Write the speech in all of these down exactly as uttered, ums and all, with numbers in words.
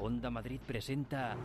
Onda Madrid presenta...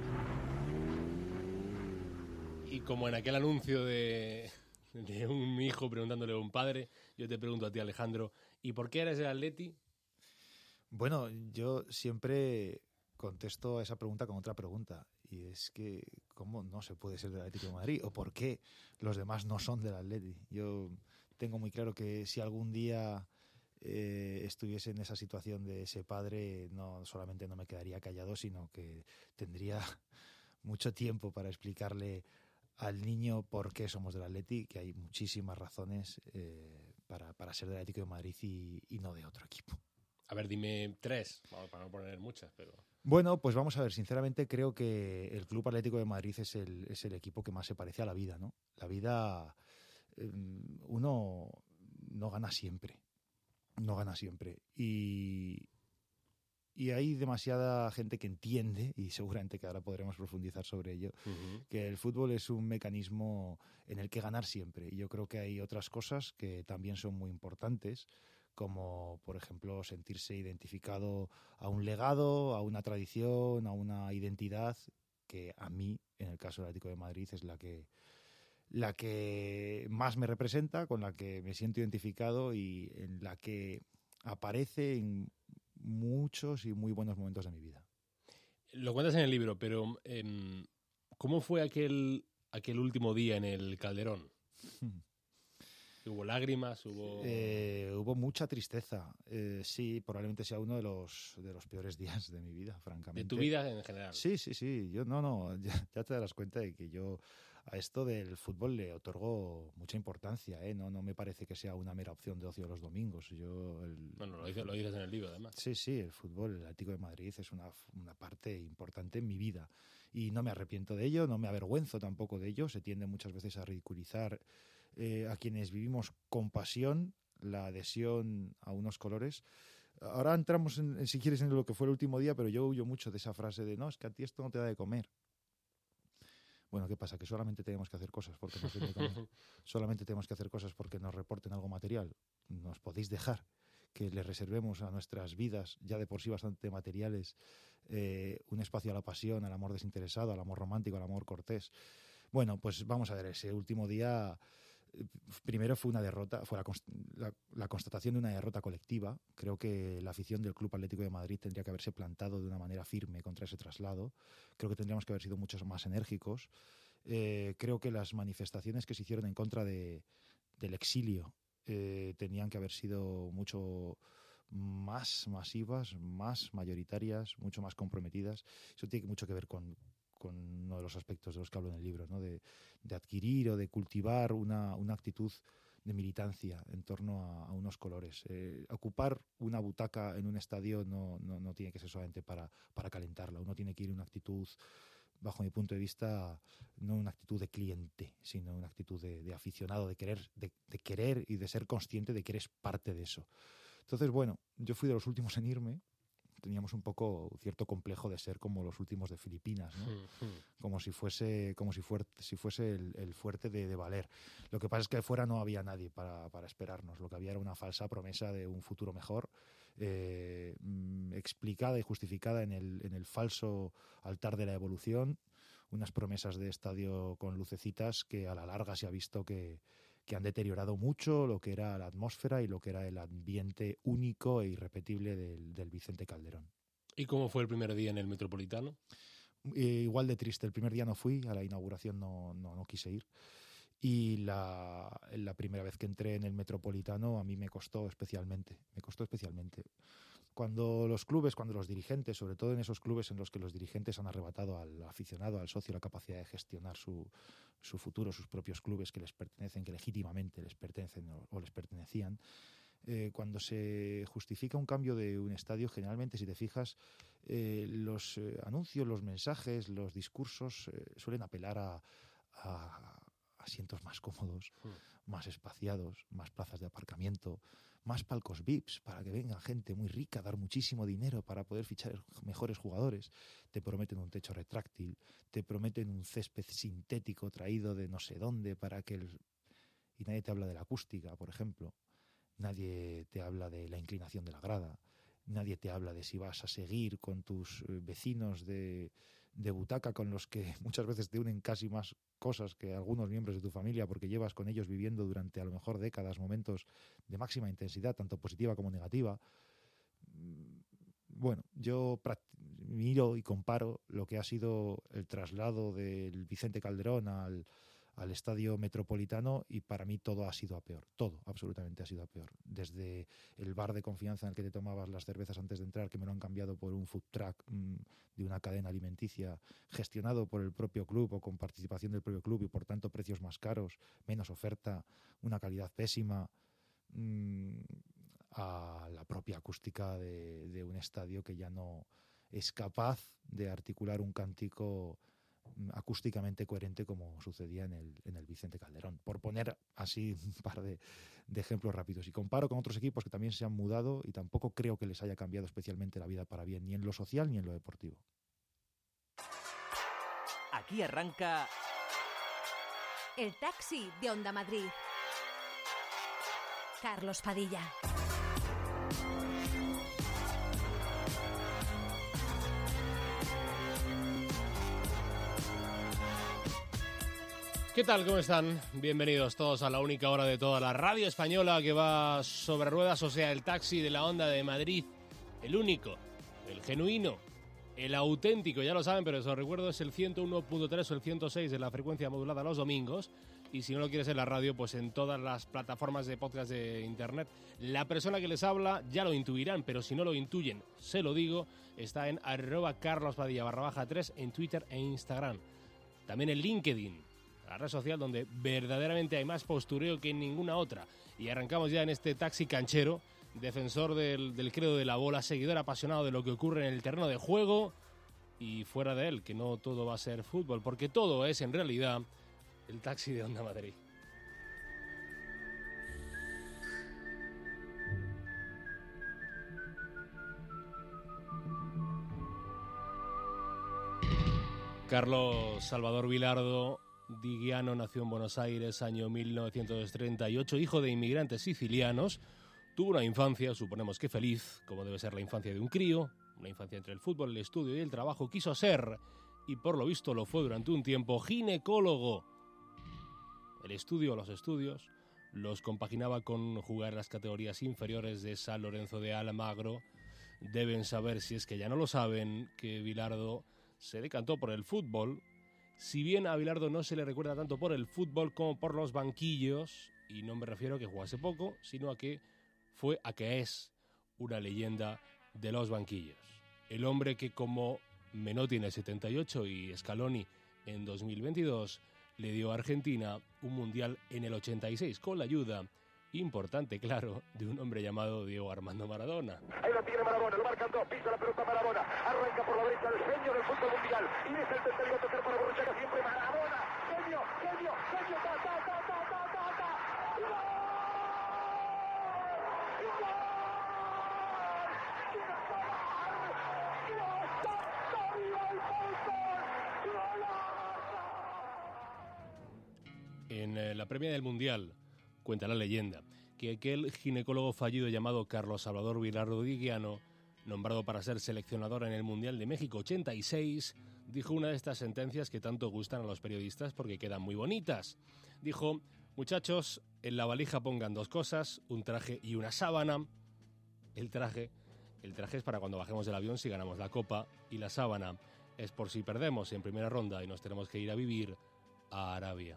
Y como en aquel anuncio de, de un hijo preguntándole a un padre, yo te pregunto a ti, Alejandro, ¿y por qué eres el Atleti? Bueno, yo siempre contesto a esa pregunta con otra pregunta, y es que ¿cómo no se puede ser del Atlético de Madrid? ¿O por qué los demás no son del Atleti? Yo tengo muy claro que si algún día eh, estuviese en esa situación de ese padre, no solamente no me quedaría callado, sino que tendría mucho tiempo para explicarle al niño por qué somos del Atleti, que hay muchísimas razones eh, para, para ser del Atlético de Madrid y, y no de otro equipo. A ver, dime tres, vamos, para no poner muchas, pero... Bueno, pues vamos a ver, sinceramente creo que el Club Atlético de Madrid es el, es el equipo que más se parece a la vida, ¿no? La vida, eh, uno no gana siempre, no gana siempre. Y, y hay demasiada gente que entiende, y seguramente que ahora podremos profundizar sobre ello, uh-huh. que el fútbol es un mecanismo en el que ganar siempre. Y yo creo que hay otras cosas que también son muy importantes, como por ejemplo sentirse identificado a un legado, a una tradición, a una identidad que a mí, en el caso del Atlético de Madrid, es la que, la que más me representa, con la que me siento identificado y en la que aparece en muchos y muy buenos momentos de mi vida. Lo cuentas en el libro, pero eh, ¿cómo fue aquel, aquel último día en el Calderón? ¿Hubo lágrimas? ¿Hubo...? Eh, hubo mucha tristeza. Eh, sí, probablemente sea uno de los, de los peores días de mi vida, francamente. ¿De tu vida en general? Sí, sí, sí. Yo no, no. Ya, ya te darás cuenta de que yo a esto del fútbol le otorgo mucha importancia, ¿eh? No, no me parece que sea una mera opción de ocio los domingos. Yo el, no, no, lo dices, lo dices en el libro, además. Sí, sí, el fútbol, el Atlético de Madrid es una, una parte importante en mi vida. Y no me arrepiento de ello, no me avergüenzo tampoco de ello. Se tiende muchas veces a ridiculizar eh, a quienes vivimos con pasión la adhesión a unos colores. Ahora entramos, en, si quieres, en lo que fue el último día, pero yo huyo mucho de esa frase de no, es que a ti esto no te da de comer. Bueno, ¿qué pasa? Que solamente tenemos que hacer cosas porque nos viene de comer. Solamente tenemos que hacer cosas porque nos reporten algo material. Nos podéis dejar que le reservemos a nuestras vidas, ya de por sí bastante materiales, eh, un espacio a la pasión, al amor desinteresado, al amor romántico, al amor cortés. Bueno, pues vamos a ver, ese último día eh, primero fue una derrota, fue la, la, la constatación de una derrota colectiva. Creo que la afición del Club Atlético de Madrid tendría que haberse plantado de una manera firme contra ese traslado. Creo que tendríamos que haber sido muchos más enérgicos. Eh, creo que las manifestaciones que se hicieron en contra de, del exilio Eh, tenían que haber sido mucho más masivas, más mayoritarias, mucho más comprometidas. Eso tiene mucho que ver con, con uno de los aspectos de los que hablo en el libro, ¿no? de, de adquirir o de cultivar una, una actitud de militancia en torno a, a unos colores. Eh, ocupar una butaca en un estadio no, no, no tiene que ser solamente para, para calentarla. Uno tiene que ir en una actitud, bajo mi punto de vista, no una actitud de cliente, sino una actitud de, de aficionado, de querer, de, de querer y de ser consciente de que eres parte de eso. Entonces, bueno, yo fui de los últimos en irme. Teníamos un poco cierto complejo de ser como los últimos de Filipinas, ¿no? Como si fuese, como si fuerte, si fuese el, el fuerte de, de valer. Lo que pasa es que fuera no había nadie para, para esperarnos. Lo que había era una falsa promesa de un futuro mejor, eh, explicada y justificada en el, en el falso altar de la evolución. Unas promesas de estadio con lucecitas que a la larga se ha visto que que han deteriorado mucho lo que era la atmósfera y lo que era el ambiente único e irrepetible del, del Vicente Calderón. ¿Y cómo fue el primer día en el Metropolitano? Eh, igual de triste. El primer día no fui, a la inauguración no, no, no quise ir. Y la, la primera vez que entré en el Metropolitano a mí me costó especialmente, me costó especialmente. Cuando los clubes, cuando los dirigentes, sobre todo en esos clubes en los que los dirigentes han arrebatado al aficionado, al socio, la capacidad de gestionar su, su futuro, sus propios clubes que les pertenecen, que legítimamente les pertenecen o, o les pertenecían, eh, cuando se justifica un cambio de un estadio, generalmente, si te fijas, eh, los eh, anuncios, los mensajes, los discursos eh, suelen apelar a, a asientos más cómodos, mm. más espaciados, más plazas de aparcamiento, más palcos V I Ps para que venga gente muy rica a dar muchísimo dinero para poder fichar mejores jugadores. Te prometen un techo retráctil, te prometen un césped sintético traído de no sé dónde para que el... Y nadie te habla de la acústica, por ejemplo. Nadie te habla de la inclinación de la grada. nadie te habla de si vas a seguir con tus vecinos de, de butaca, con los que muchas veces te unen casi más cosas que algunos miembros de tu familia, porque llevas con ellos viviendo durante a lo mejor décadas momentos de máxima intensidad, tanto positiva como negativa. Bueno, yo miro y comparo lo que ha sido el traslado del Vicente Calderón al, al Estadio Metropolitano y para mí todo ha sido a peor. Todo, absolutamente ha sido a peor. Desde el bar de confianza en el que te tomabas las cervezas antes de entrar, que me lo han cambiado por un food truck mmm, de una cadena alimenticia gestionado por el propio club o con participación del propio club y por tanto precios más caros, menos oferta, una calidad pésima, mmm, a la propia acústica de, de un estadio que ya no es capaz de articular un cántico acústicamente coherente como sucedía en el, en el Vicente Calderón, por poner así un par de, de ejemplos rápidos. Y comparo con otros equipos que también se han mudado y tampoco creo que les haya cambiado especialmente la vida para bien, ni en lo social ni en lo deportivo. Aquí arranca El Taxi de Onda Madrid. Carlos Padilla. ¿Qué tal? ¿Cómo están? Bienvenidos todos a la única hora de toda la radio española que va sobre ruedas, o sea, el taxi de la Onda de Madrid. El único, el genuino, el auténtico, ya lo saben, pero os recuerdo, es el ciento uno punto tres o el ciento seis de la frecuencia modulada los domingos. Y si no lo quieres en la radio, pues en todas las plataformas de podcast de internet. La persona que les habla ya lo intuirán, pero si no lo intuyen, se lo digo, está en arroba carlospadilla barra baja tres en Twitter e Instagram. También en LinkedIn, la red social donde verdaderamente hay más postureo que en ninguna otra. Y arrancamos ya en este taxi canchero, defensor del, del credo de la bola, seguidor apasionado de lo que ocurre en el terreno de juego y fuera de él, que no todo va a ser fútbol, porque todo es en realidad el taxi de Onda Madrid. Carlos Salvador Vilardo Diguiano nació en Buenos Aires, año mil novecientos treinta y ocho, hijo de inmigrantes sicilianos. Tuvo una infancia, suponemos que feliz, como debe ser la infancia de un crío, una infancia entre el fútbol, el estudio y el trabajo. Quiso ser, y por lo visto lo fue durante un tiempo, ginecólogo. El estudio, los estudios, los compaginaba con jugar las categorías inferiores de San Lorenzo de Almagro. Deben saber, si es que ya no lo saben, que Vilardo se decantó por el fútbol. Si bien a Vilardo no se le recuerda tanto por el fútbol como por los banquillos, y no me refiero a que jugase poco, sino a que fue, a que es una leyenda de los banquillos. El hombre que, como Menotti en el setenta y ocho y Scaloni en dos mil veintidós, le dio a Argentina un mundial en el ochenta y seis, con la ayuda importante, claro, de un hombre llamado Diego Armando Maradona. Ahí lo tiene Maradona, lo marcan dos, pisa la pelota Maradona, arranca por la derecha el genio del fútbol mundial, y es el tercero a tocar para Borruchaga, siempre Maradona, genio, genio, genio, ta, ta, ta, ta, ta, ta, ta, ¡gol! ¡Gol! En eh, la premia del mundial cuenta la leyenda que aquel ginecólogo fallido llamado Carlos Salvador Vilardo Diguiano, nombrado para ser seleccionador en el Mundial de México ochenta y seis, dijo una de estas sentencias que tanto gustan a los periodistas porque quedan muy bonitas. Dijo: muchachos, en la valija pongan dos cosas, un traje y una sábana. El traje, el traje es para cuando bajemos del avión si ganamos la Copa, y la sábana es por si perdemos en primera ronda y nos tenemos que ir a vivir a Arabia.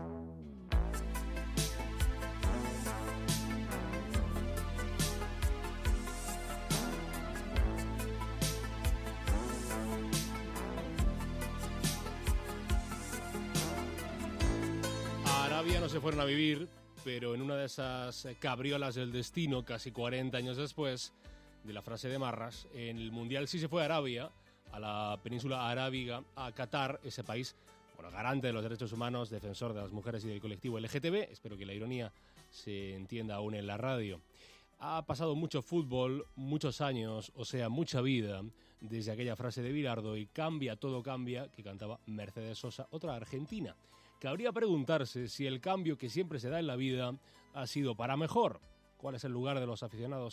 Arabia no se fueron a vivir, pero en una de esas cabriolas del destino, casi cuarenta años después de la frase de Marras, en el Mundial sí se fue a Arabia, a la península arábiga, a Qatar, ese país, bueno, garante de los derechos humanos, defensor de las mujeres y del colectivo L G T B. Espero que la ironía se entienda aún en la radio. Ha pasado mucho fútbol, muchos años, o sea, mucha vida, desde aquella frase de Vilardo, y cambia, todo cambia, que cantaba Mercedes Sosa, otra argentina. Cabría preguntarse si el cambio que siempre se da en la vida ha sido para mejor. ¿Cuál es el lugar de los aficionados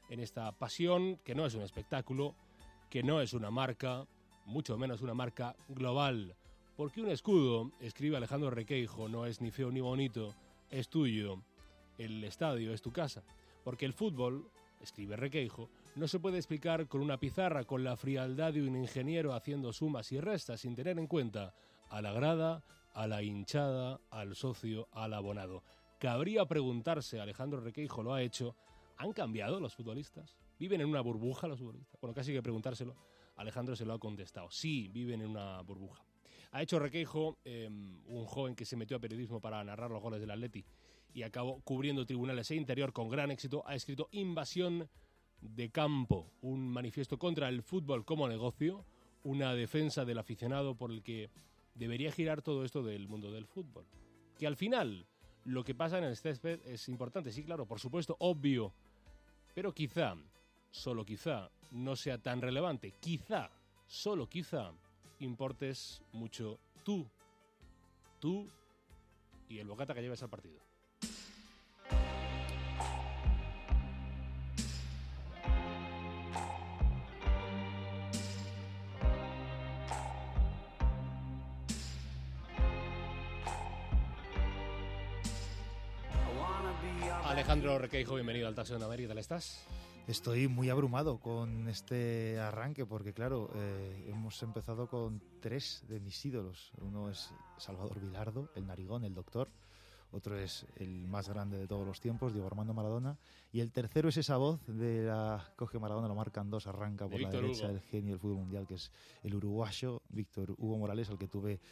en esta pasión que no es un espectáculo, que no es una marca, mucho menos una marca global. Porque un escudo, escribe Alejandro Requeijo, no es ni feo ni bonito, es tuyo. El estadio es tu casa. Porque el fútbol, escribe Requeijo, no se puede explicar con una pizarra, con la frialdad de un ingeniero haciendo sumas y restas sin tener en cuenta a la grada, a la hinchada, al socio, al abonado. Cabría preguntarse, Alejandro Requeijo lo ha hecho, ¿han cambiado los futbolistas? ¿Viven en una burbuja los futbolistas? Bueno, casi que preguntárselo, Alejandro se lo ha contestado. Sí, viven en una burbuja. Ha hecho Requeijo, eh, un joven que se metió a periodismo para narrar los goles del Atleti y acabó cubriendo tribunales e interior con gran éxito, ha escrito Invasión de Campo, un manifiesto contra el fútbol como negocio, una defensa del aficionado por el que debería girar todo esto del mundo del fútbol. Que al final lo que pasa en el césped es importante, sí, claro, por supuesto, obvio, pero quizá, solo quizá, no sea tan relevante. Quizá, solo quizá, importes mucho tú, tú y el bocata que lleves al partido. Alejandro Requeijo, bienvenido al Taxi de Onda Madrid, ¿qué tal estás? Estoy muy abrumado con este arranque porque, claro, eh, hemos empezado con tres de mis ídolos. Uno es Salvador Vilardo, el narigón, el doctor. Otro es el más grande de todos los tiempos, Diego Armando Maradona. Y el tercero es esa voz de la coge Maradona, lo marcan dos, arranca por la derecha, Hugo. El genio del fútbol mundial, que es el uruguayo Víctor Hugo Morales, al que tuve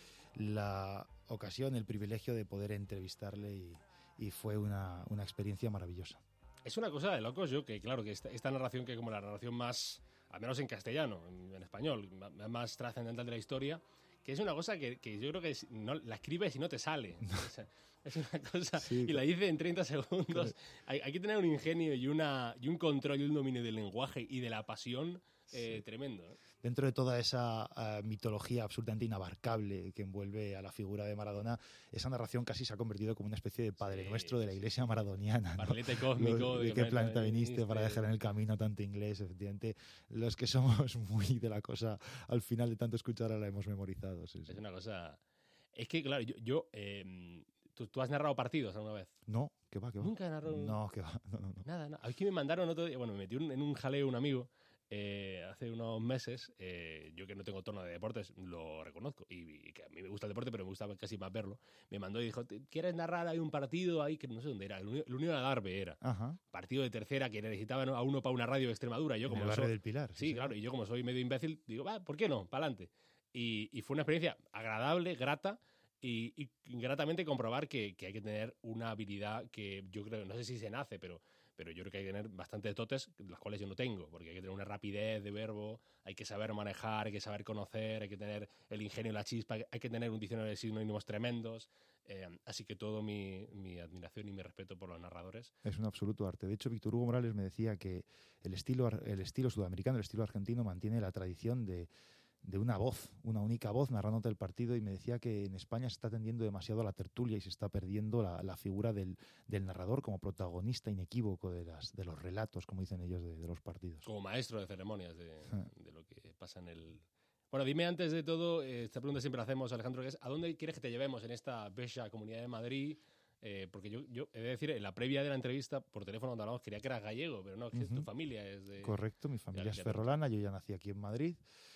la ocasión, el privilegio de poder entrevistarle y, y fue una, una experiencia maravillosa. Es una cosa de locos, yo, que claro, que esta, esta narración que como la narración más, al menos en castellano, en, en español, más trascendental de la historia, que es una cosa que, que yo creo que no, la escribes y no te sale. O sea, es una cosa, sí, y la dice en treinta segundos. Hay, hay que tener un ingenio y, una, y un control y un dominio del lenguaje y de la pasión eh, sí. tremendo, ¿eh? Dentro de toda esa uh, mitología absolutamente inabarcable que envuelve a la figura de Maradona, esa narración casi se ha convertido como una especie de Padre sí, Nuestro de la iglesia sí. maradoniana, ¿no? Barrilete cósmico. ¿De, de qué planeta viniste, viniste para dejar en el camino tanto inglés? Efectivamente, los que somos muy de la cosa, al final de tanto escuchar la hemos memorizado. Sí, sí. Es una cosa... Es que, claro, yo... yo eh, ¿tú, ¿tú has narrado partidos alguna vez? No, ¿qué va, qué va? Nunca he narrado... No, ¿qué va? No, no, no. Nada, nada. Aquí me mandaron otro día... Bueno, me metí un, en un jaleo un amigo... Eh, hace unos meses, eh, yo que no tengo torno de deportes, lo reconozco, y, y que a mí me gusta el deporte, pero me gusta casi más verlo, me mandó y dijo, ¿quieres narrar? Hay un partido ahí, que no sé dónde era, el Unión Adarve era, Ajá. partido de tercera que necesitaban a uno para una radio de Extremadura, y yo como en el barrio soy, del Pilar. Sí, sí, claro, y yo como soy medio imbécil, digo, va, ¿por qué no? Para adelante. Y, y fue una experiencia agradable, grata, y, y gratamente comprobar que, que hay que tener una habilidad que yo creo, no sé si se nace, pero... pero yo creo que hay que tener bastantes dotes, las cuales yo no tengo, porque hay que tener una rapidez de verbo, hay que saber manejar, hay que saber conocer, hay que tener el ingenio y la chispa, hay que tener un diccionario de sinónimos tremendos, eh, así que todo mi, mi admiración y mi respeto por los narradores. Es un absoluto arte. De hecho, Víctor Hugo Morales me decía que el estilo, el estilo sudamericano, el estilo argentino mantiene la tradición de de una voz, una única voz narrándote el partido, y me decía que en España se está tendiendo demasiado a la tertulia y se está perdiendo la, la figura del, del narrador como protagonista inequívoco de, las, de los relatos, como dicen ellos, de, de los partidos. Como maestro de ceremonias de, de lo que pasa en el... Bueno, dime antes de todo, esta pregunta siempre la hacemos, Alejandro, que es ¿a dónde quieres que te llevemos en esta bella Comunidad de Madrid? Eh, porque yo, yo he de decir, en la previa de la entrevista, por teléfono cuando hablamos, quería que eras gallego, pero no, que uh-huh. tu familia es de... Correcto, mi familia es ferrolana, yo ya nací aquí en Madrid.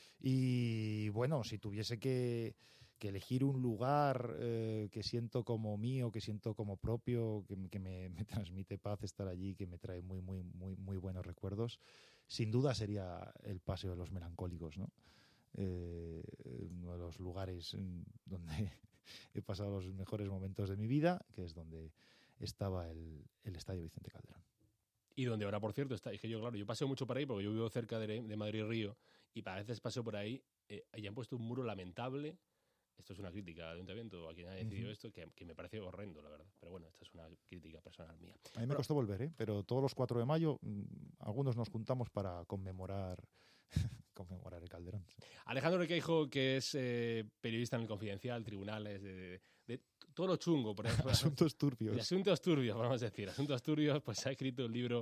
Y bueno, si tuviese que, que elegir un lugar eh, que siento como mío, que siento como propio, que, que me, me transmite paz estar allí, que me trae muy, muy, muy, muy buenos recuerdos, sin duda sería el Paseo de los Melancólicos, ¿no? Eh, uno de los lugares donde he pasado los mejores momentos de mi vida, que es donde estaba el, el Estadio Vicente Calderón. Y donde ahora, por cierto, está, es que yo, claro, yo paseo mucho por ahí porque yo vivo cerca de, de Madrid Río y a veces paseo por ahí eh, y han puesto un muro lamentable. Esto es una crítica al ayuntamiento, a quien ha decidido uh-huh. esto, que, que me parece horrendo, la verdad. Pero bueno, esta es una crítica personal mía. A mí me bueno, costó volver, ¿eh? Pero todos los cuatro de mayo, mmm, algunos nos juntamos para conmemorar conmemorar el Calderón. Sí. Alejandro Requeijo, que es eh, periodista en El Confidencial, tribunales, de, de, de todo lo chungo. Por ejemplo, asuntos turbios. De asuntos turbios, vamos a decir. Asuntos turbios, pues ha escrito un libro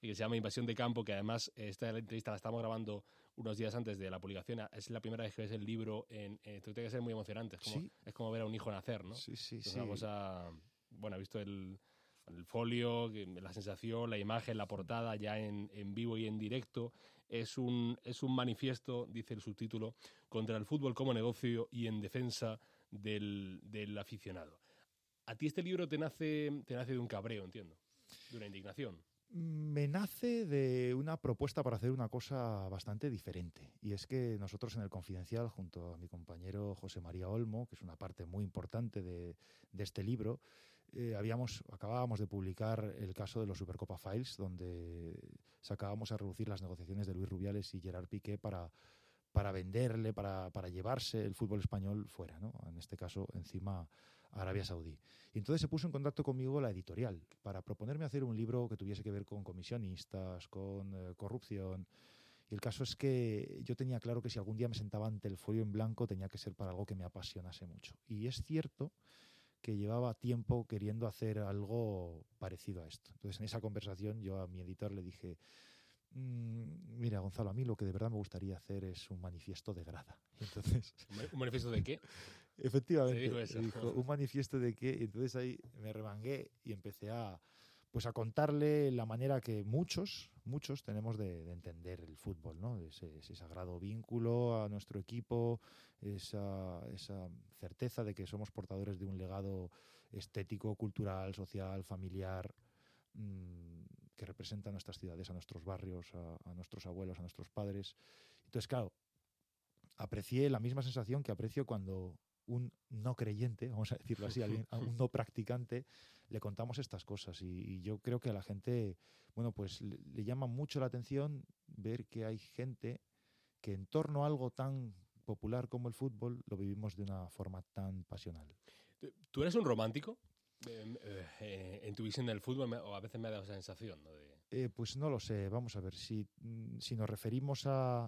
y que se llama Invasión de Campo, que además esta entrevista la estamos grabando unos días antes de la publicación. Es la primera vez que ves el libro. En, eh, tiene que ser muy emocionante. Es como, Sí. es como ver a un hijo nacer, ¿no? Sí, sí, es sí. una cosa... Bueno, he visto el, el folio, la sensación, la imagen, la portada ya en, en vivo y en directo. Es un, es un manifiesto, dice el subtítulo, contra el fútbol como negocio y en defensa del, del aficionado. A ti este libro te nace, te nace de un cabreo, entiendo, de una indignación. Me nace de una propuesta para hacer una cosa bastante diferente. Y es que nosotros en El Confidencial, junto a mi compañero José María Olmo, que es una parte muy importante de, de este libro, eh, habíamos, acabábamos de publicar el caso de los Supercopa Files, donde sacábamos a reducir las negociaciones de Luis Rubiales y Gerard Piqué para, para venderle, para, para llevarse el fútbol español fuera, ¿no? En este caso, encima, a Arabia Saudí. Y entonces se puso en contacto conmigo la editorial para proponerme hacer un libro que tuviese que ver con comisionistas, con eh, corrupción. Y el caso es que yo tenía claro que si algún día me sentaba ante el folio en blanco tenía que ser para algo que me apasionase mucho. Y es cierto que llevaba tiempo queriendo hacer algo parecido a esto. Entonces, en esa conversación yo a mi editor le dije: mmm, mira, Gonzalo, a mí lo que de verdad me gustaría hacer es un manifiesto de grada. Y entonces, ¿Un manifiesto de qué? Efectivamente, Se dijo eso. dijo, un manifiesto de qué. Y entonces ahí me remangué y empecé a, pues a contarle la manera que muchos, muchos tenemos de, de entender el fútbol, ¿no? Ese, ese sagrado vínculo a nuestro equipo, esa, esa certeza de que somos portadores de un legado estético, cultural, social, familiar, mmm, que representa a nuestras ciudades, a nuestros barrios, a, a nuestros abuelos, a nuestros padres. Entonces, claro, aprecié la misma sensación que aprecio cuando un no creyente, vamos a decirlo así, a un no practicante, le contamos estas cosas. Y, y yo creo que a la gente, bueno, pues le, le llama mucho la atención ver que hay gente que en torno a algo tan popular como el fútbol lo vivimos de una forma tan pasional. ¿Tú eres un romántico? Eh, eh, en tu visión del fútbol, me, o a veces me ha dado esa sensación, ¿no? De... Eh, pues no lo sé, vamos a ver, si, si nos referimos a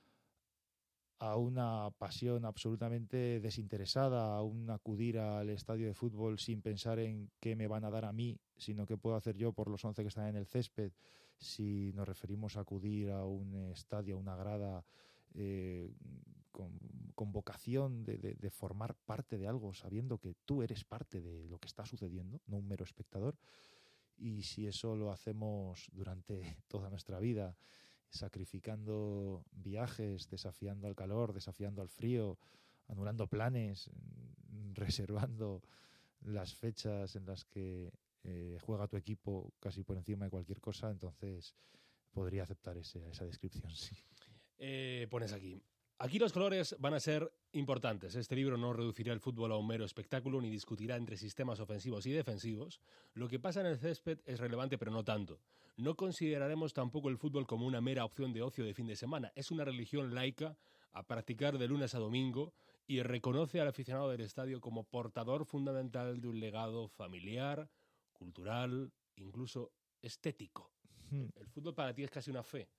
a una pasión absolutamente desinteresada, a un acudir al estadio de fútbol sin pensar en qué me van a dar a mí, sino qué puedo hacer yo por los once que están en el césped. Si nos referimos a acudir a un estadio, a una grada, eh, con, con vocación de, de, de formar parte de algo, sabiendo que tú eres parte de lo que está sucediendo, no un mero espectador. Y si eso lo hacemos durante toda nuestra vida, sacrificando viajes, desafiando al calor, desafiando al frío, anulando planes, reservando las fechas en las que eh, juega tu equipo casi por encima de cualquier cosa, entonces podría aceptar ese, esa descripción, sí. Eh, pones aquí: aquí los colores van a ser importantes. Este libro no reducirá el fútbol a un mero espectáculo ni discutirá entre sistemas ofensivos y defensivos. Lo que pasa en el césped es relevante, pero no tanto. No consideraremos tampoco el fútbol como una mera opción de ocio de fin de semana. Es una religión laica a practicar de lunes a domingo y reconoce al aficionado del estadio como portador fundamental de un legado familiar, cultural, incluso estético. Hmm. El fútbol para ti es casi una fe.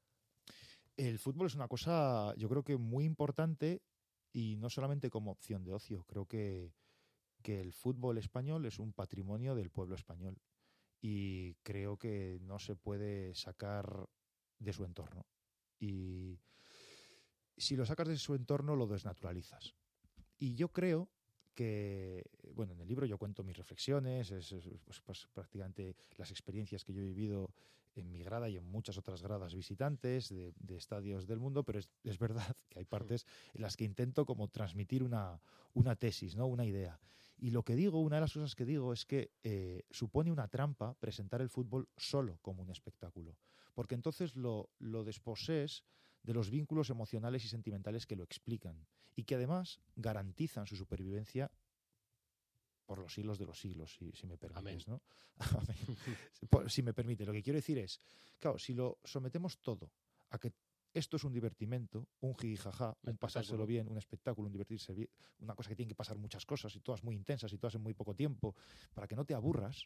El fútbol es una cosa, yo creo que muy importante, y no solamente como opción de ocio. Creo que, que el fútbol español es un patrimonio del pueblo español y creo que no se puede sacar de su entorno. Y si lo sacas de su entorno, lo desnaturalizas. Y yo creo que, bueno, en el libro yo cuento mis reflexiones, es, es pues, pues, prácticamente las experiencias que yo he vivido en mi grada y en muchas otras gradas visitantes de, de estadios del mundo, pero es, es verdad que hay partes en las que intento como transmitir una, una tesis, ¿no? Una idea. Y lo que digo, una de las cosas que digo es que eh, supone una trampa presentar el fútbol solo como un espectáculo, porque entonces lo, lo desposees de los vínculos emocionales y sentimentales que lo explican y que además garantizan su supervivencia por los siglos de los siglos, si, si me permites, ¿no? Amén. Si me permite, lo que quiero decir es, claro, si lo sometemos todo a que esto es un divertimento, un jijijaja, un pasárselo bien, un espectáculo, un divertirse bien, una cosa que tiene que pasar muchas cosas y todas muy intensas y todas en muy poco tiempo, para que no te aburras,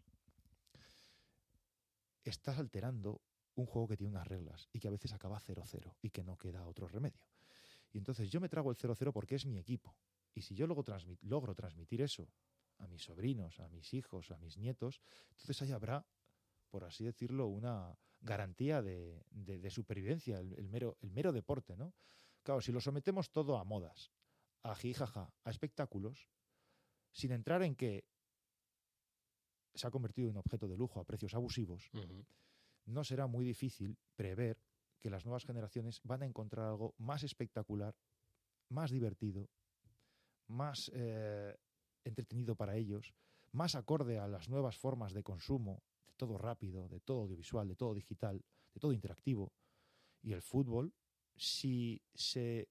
estás alterando un juego que tiene unas reglas y que a veces acaba cero cero y que no queda otro remedio. Y entonces yo me trago el cero cero porque es mi equipo. Y si yo luego transmit, logro transmitir eso a mis sobrinos, a mis hijos, a mis nietos, entonces ahí habrá, por así decirlo, una garantía de, de, de supervivencia, el, el, mero, el mero deporte, ¿no? Claro, si lo sometemos todo a modas, a jijaja, a espectáculos, sin entrar en que se ha convertido en objeto de lujo a precios abusivos, uh-huh. no será muy difícil prever que las nuevas generaciones van a encontrar algo más espectacular, más divertido, más eh, entretenido para ellos, más acorde a las nuevas formas de consumo, de todo rápido, de todo audiovisual, de todo digital, de todo interactivo. Y el fútbol, si se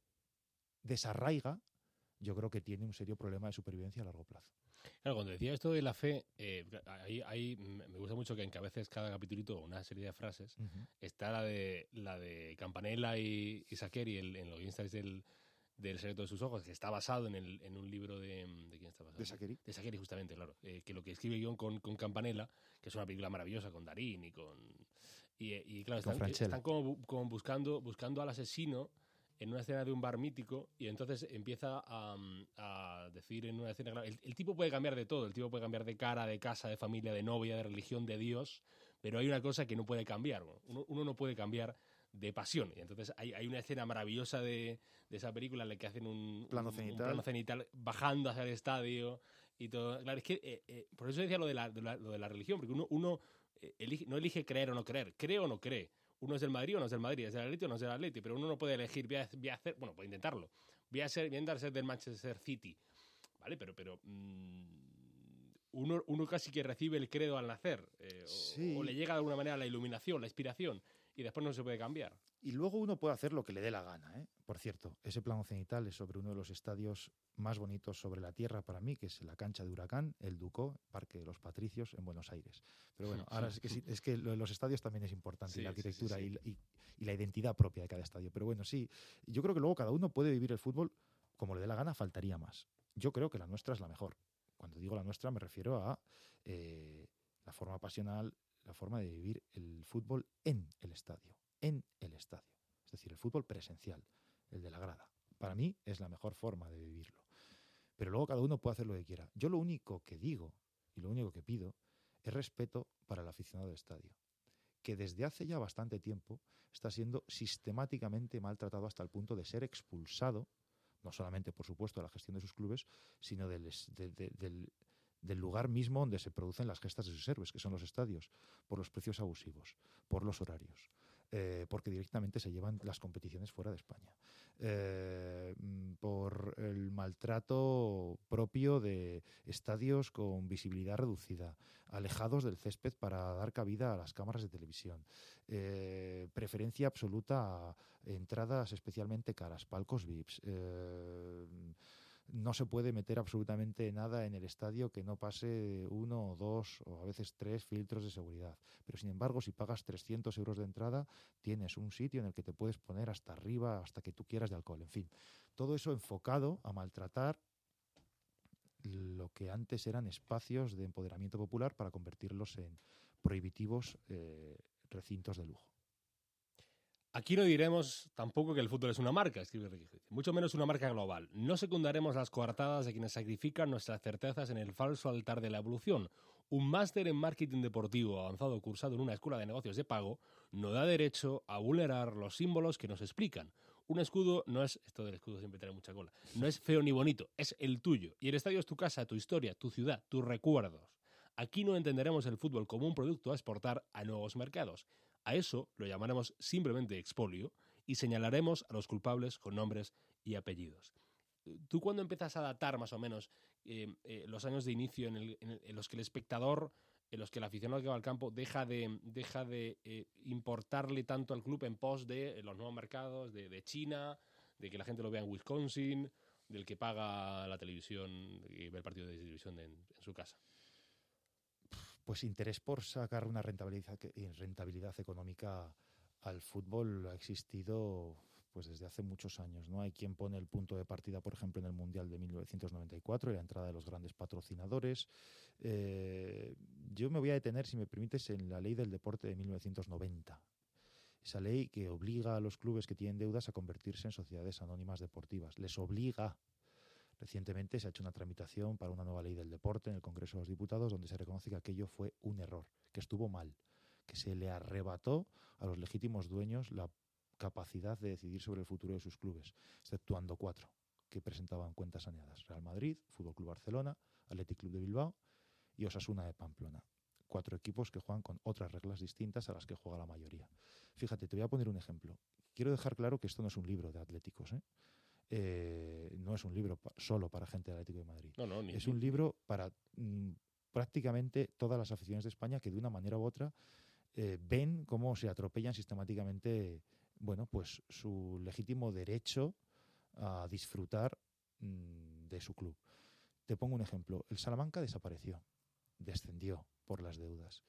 desarraiga, yo creo que tiene un serio problema de supervivencia a largo plazo. Claro, cuando decía esto de la fe, eh, ahí, ahí me gusta mucho que encabezes cada capitulito una serie de frases. Uh-huh. Está la de la de Campanella y, y Saccheri el, en los Instagram del, del secreto de sus ojos, que está basado en, el, en un libro de... ¿De quién está basado? De Saccheri. De Saccheri, justamente, claro. Eh, que lo que escribe John con, con Campanella, que es una película maravillosa con Darín y con... Y, y claro, están, están como, como buscando, buscando al asesino en una escena de un bar mítico, y entonces empieza a, a decir en una escena, el, el tipo puede cambiar de todo, el tipo puede cambiar de cara, de casa, de familia, de novia, de religión, de Dios, pero hay una cosa que no puede cambiar, uno, uno no puede cambiar de pasión. Y entonces hay, hay una escena maravillosa de, de esa película en la que hacen un plano, un, cenital. un plano cenital bajando hacia el estadio y todo. Claro, es que eh, eh, por eso decía lo de la, de la, lo de la religión, porque uno, uno eh, elige, no elige creer o no creer, cree o no cree. Uno es del Madrid o no es del Madrid, es del Atlético o no es del Atlético, pero uno no puede elegir, voy a, voy a hacer, bueno, puede intentarlo, voy a, ser, voy a intentar ser del Manchester City, ¿vale? Pero, pero mmm, uno, uno casi que recibe el credo al nacer, eh, sí. o, o le llega de alguna manera la iluminación, la inspiración, y después no se puede cambiar. Y luego uno puede hacer lo que le dé la gana, ¿eh? Por cierto, ese plano cenital es sobre uno de los estadios más bonitos sobre la tierra para mí, que es la cancha de Huracán, el Ducó, Parque de los Patricios, en Buenos Aires. Pero bueno, ahora es que, sí, es que lo de los estadios también es importante, sí, la arquitectura sí, sí, sí. Y, y, y la identidad propia de cada estadio. Pero bueno, sí, yo creo que luego cada uno puede vivir el fútbol como le dé la gana, faltaría más. Yo creo que la nuestra es la mejor. Cuando digo la nuestra me refiero a eh, la forma pasional, la forma de vivir el fútbol en el estadio, en el estadio. Es decir, el fútbol presencial, el de la grada. Para mí es la mejor forma de vivirlo. Pero luego cada uno puede hacer lo que quiera. Yo lo único que digo y lo único que pido es respeto para el aficionado del estadio, que desde hace ya bastante tiempo está siendo sistemáticamente maltratado hasta el punto de ser expulsado, no solamente, por supuesto, de la gestión de sus clubes, sino del, de, de, del, del lugar mismo donde se producen las gestas de sus héroes, que son los estadios, por los precios abusivos, por los horarios. Eh, porque directamente se llevan las competiciones fuera de España, eh, por el maltrato propio de estadios con visibilidad reducida, alejados del césped para dar cabida a las cámaras de televisión, eh, preferencia absoluta a entradas especialmente caras, palcos V I Ps, eh, no se puede meter absolutamente nada en el estadio que no pase uno o dos o a veces tres filtros de seguridad. Pero sin embargo, si pagas trescientos euros de entrada, tienes un sitio en el que te puedes poner hasta arriba, hasta que tú quieras de alcohol. En fin, todo eso enfocado a maltratar lo que antes eran espacios de empoderamiento popular para convertirlos en prohibitivos eh, recintos de lujo. Aquí no diremos tampoco que el fútbol es una marca, escribe Ricky, mucho menos una marca global. No secundaremos las coartadas de quienes sacrifican nuestras certezas en el falso altar de la evolución. Un máster en marketing deportivo avanzado cursado en una escuela de negocios de pago no da derecho a vulnerar los símbolos que nos explican. Un escudo no es, esto del escudo siempre trae mucha cola, no es feo ni bonito, es el tuyo. Y el estadio es tu casa, tu historia, tu ciudad, tus recuerdos. Aquí no entenderemos el fútbol como un producto a exportar a nuevos mercados. A eso lo llamaremos simplemente expolio y señalaremos a los culpables con nombres y apellidos. ¿Tú cuándo empiezas a datar más o menos eh, eh, los años de inicio en, el, en, el, en los que el espectador, en los que el aficionado que va al campo deja de, deja de eh, importarle tanto al club en pos de los nuevos mercados, de, de China, de que la gente lo vea en Wisconsin, del que paga la televisión y ve el partido de televisión en, en su casa? Pues interés por sacar una rentabilidad, rentabilidad económica al fútbol ha existido pues desde hace muchos años, ¿no? Hay quien pone el punto de partida, por ejemplo, en el Mundial de mil novecientos noventa y cuatro y la entrada de los grandes patrocinadores. Eh, yo me voy a detener, si me permites, en la ley del deporte de mil novecientos noventa. Esa ley que obliga a los clubes que tienen deudas a convertirse en sociedades anónimas deportivas. Les obliga. Recientemente se ha hecho una tramitación para una nueva ley del deporte en el Congreso de los Diputados donde se reconoce que aquello fue un error, que estuvo mal, que se le arrebató a los legítimos dueños la capacidad de decidir sobre el futuro de sus clubes, exceptuando cuatro que presentaban cuentas saneadas: Real Madrid, Fútbol Club Barcelona, Athletic Club de Bilbao y Osasuna de Pamplona. Cuatro equipos que juegan con otras reglas distintas a las que juega la mayoría. Fíjate, te voy a poner un ejemplo. Quiero dejar claro que esto no es un libro de atléticos, ¿eh? Eh, no es un libro pa- solo para gente del Atlético de Madrid. No, no, ni, Es un libro para mm, prácticamente todas las aficiones de España que de una manera u otra eh, ven cómo se atropellan sistemáticamente, bueno, pues su legítimo derecho a disfrutar mmm, de su club. Te pongo un ejemplo. El Salamanca desapareció, descendió por las deudas.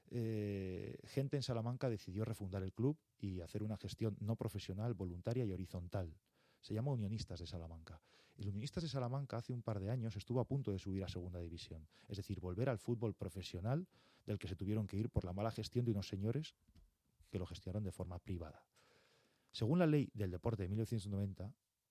Eh, gente en Salamanca decidió refundar el club y hacer una gestión no profesional, voluntaria y horizontal. Se llama Unionistas de Salamanca. El Unionistas de Salamanca hace un par de años estuvo a punto de subir a segunda división, es decir, volver al fútbol profesional del que se tuvieron que ir por la mala gestión de unos señores que lo gestionaron de forma privada. Según la ley del deporte de mil novecientos noventa,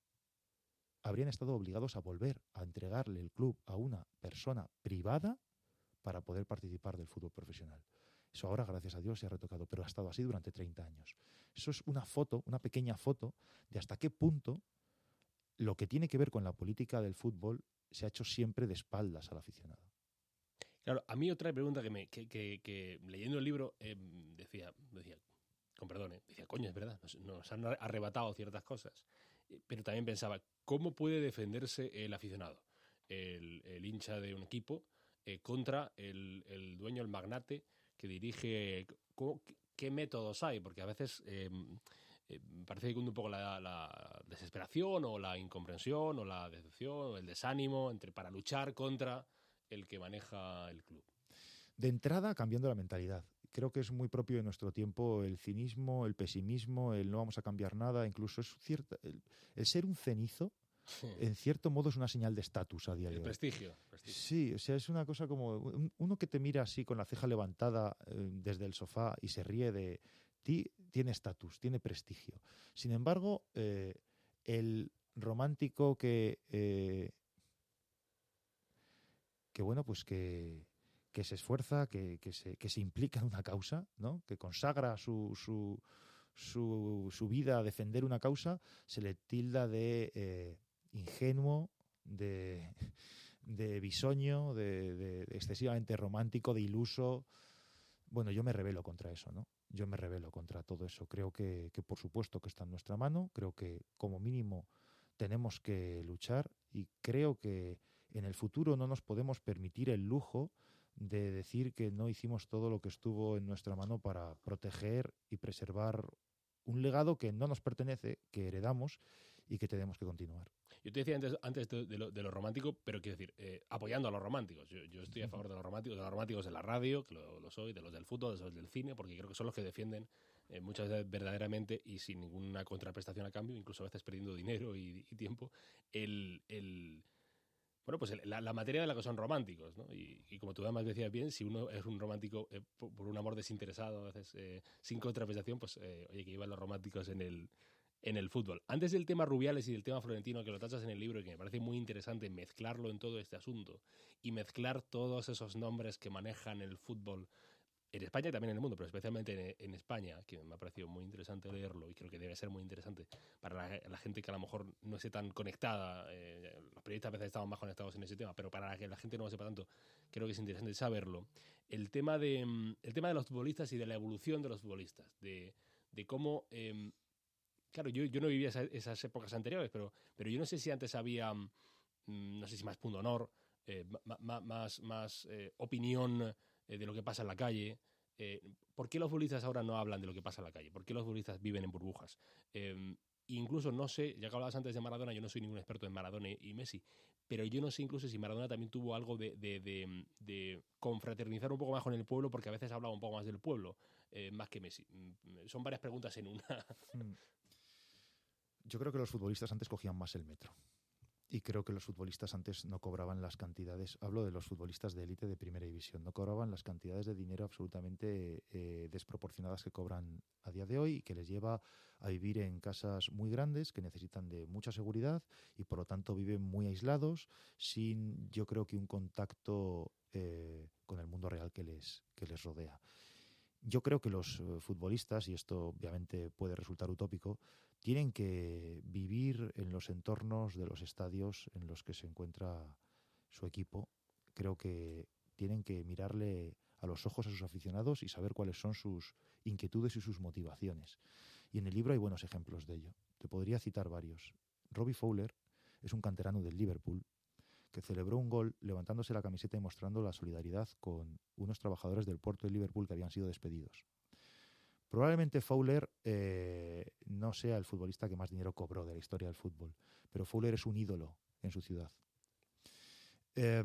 habrían estado obligados a volver a entregarle el club a una persona privada para poder participar del fútbol profesional. Eso ahora, gracias a Dios, se ha retocado, pero ha estado así durante treinta años. Eso es una foto, una pequeña foto de hasta qué punto lo que tiene que ver con la política del fútbol se ha hecho siempre de espaldas al aficionado. Claro, a mí otra pregunta que, me, que, que, que leyendo el libro eh, decía, decía, con perdón, eh, decía, coño, es verdad, nos, nos han arrebatado ciertas cosas. Eh, pero también pensaba, ¿cómo puede defenderse el aficionado, el, el hincha de un equipo, eh, contra el, el dueño, el magnate que dirige? ¿Cómo, ¿Qué métodos hay? Porque a veces eh, eh, parece que cunde un poco la, la desesperación o la incomprensión o la decepción o el desánimo entre, para luchar contra el que maneja el club. De entrada, cambiando la mentalidad. Creo que es muy propio de nuestro tiempo el cinismo, el pesimismo, el no vamos a cambiar nada. Incluso es cierta, el, el ser un cenizo, sí, en cierto modo es una señal de estatus a día de hoy. El prestigio, prestigio. Sí, o sea, es una cosa como un, uno que te mira así con la ceja levantada eh, desde el sofá y se ríe de ti, tiene estatus, tiene prestigio. Sin embargo, eh, el romántico que... Eh, que bueno, pues que, que se esfuerza, que, que, se, que se implica en una causa, ¿no? Que consagra su, su, su, su vida a defender una causa, se le tilda de eh, ingenuo, de, de bisoño, de, de, de excesivamente romántico, de iluso. Bueno, yo me rebelo contra eso, ¿no? Yo me rebelo contra todo eso. Creo que, que por supuesto que está en nuestra mano, creo que como mínimo tenemos que luchar y creo que en el futuro no nos podemos permitir el lujo de decir que no hicimos todo lo que estuvo en nuestra mano para proteger y preservar un legado que no nos pertenece, que heredamos y que tenemos que continuar. Yo te decía antes, antes de, de, lo, de lo romántico, pero quiero decir, eh, apoyando a los románticos. Yo, yo estoy a favor de los románticos, de los románticos de la radio, que lo, lo soy, de los del fútbol, de los del cine, porque creo que son los que defienden eh, muchas veces verdaderamente y sin ninguna contraprestación a cambio, incluso a veces perdiendo dinero y, y tiempo, el... el Bueno, pues la, la materia de la que son románticos, ¿no? Y, y como tú además decías bien, si uno es un romántico eh, por, por un amor desinteresado, a veces eh, sin contraprestación, pues eh, oye, que iban los románticos en el, en el fútbol. Antes del tema Rubiales y del tema Florentino, que lo tachas en el libro y que me parece muy interesante mezclarlo en todo este asunto y mezclar todos esos nombres que manejan el fútbol en España y también en el mundo, pero especialmente en, en España, que me ha parecido muy interesante leerlo y creo que debe ser muy interesante para la, la gente que a lo mejor no esté tan conectada. Eh, los periodistas a veces estamos más conectados en ese tema, pero para la que la gente no lo sepa tanto, creo que es interesante saberlo. El tema de, el tema de los futbolistas y de la evolución de los futbolistas, de, de cómo... Eh, claro, yo, yo no vivía esa, esas épocas anteriores, pero, pero yo no sé si antes había, no sé si más punto honor, eh, más, más, más eh, opinión de lo que pasa en la calle. Eh, ¿Por qué los futbolistas ahora no hablan de lo que pasa en la calle? ¿Por qué los futbolistas viven en burbujas? Eh, incluso no sé, ya que hablabas antes de Maradona, yo no soy ningún experto en Maradona y Messi, pero yo no sé incluso si Maradona también tuvo algo de, de, de, de confraternizar un poco más con el pueblo, porque a veces hablaba un poco más del pueblo, eh, más que Messi. Son varias preguntas en una. Yo creo que los futbolistas antes cogían más el metro. Y creo que los futbolistas antes no cobraban las cantidades, hablo de los futbolistas de élite de primera división, no cobraban las cantidades de dinero absolutamente eh, desproporcionadas que cobran a día de hoy y que les lleva a vivir en casas muy grandes que necesitan de mucha seguridad y por lo tanto viven muy aislados, sin yo creo que un contacto eh, con el mundo real que les, que les rodea. yo creo que los uh, futbolistas, y esto obviamente puede resultar utópico, tienen que vivir en los entornos de los estadios en los que se encuentra su equipo. Creo que tienen que mirarle a los ojos a sus aficionados y saber cuáles son sus inquietudes y sus motivaciones. Y en el libro hay buenos ejemplos de ello. Te podría citar varios. Robbie Fowler es un canterano del Liverpool que celebró un gol levantándose la camiseta y mostrando la solidaridad con unos trabajadores del puerto de Liverpool que habían sido despedidos. Probablemente Fowler eh, no sea el futbolista que más dinero cobró de la historia del fútbol, pero Fowler es un ídolo en su ciudad. Eh,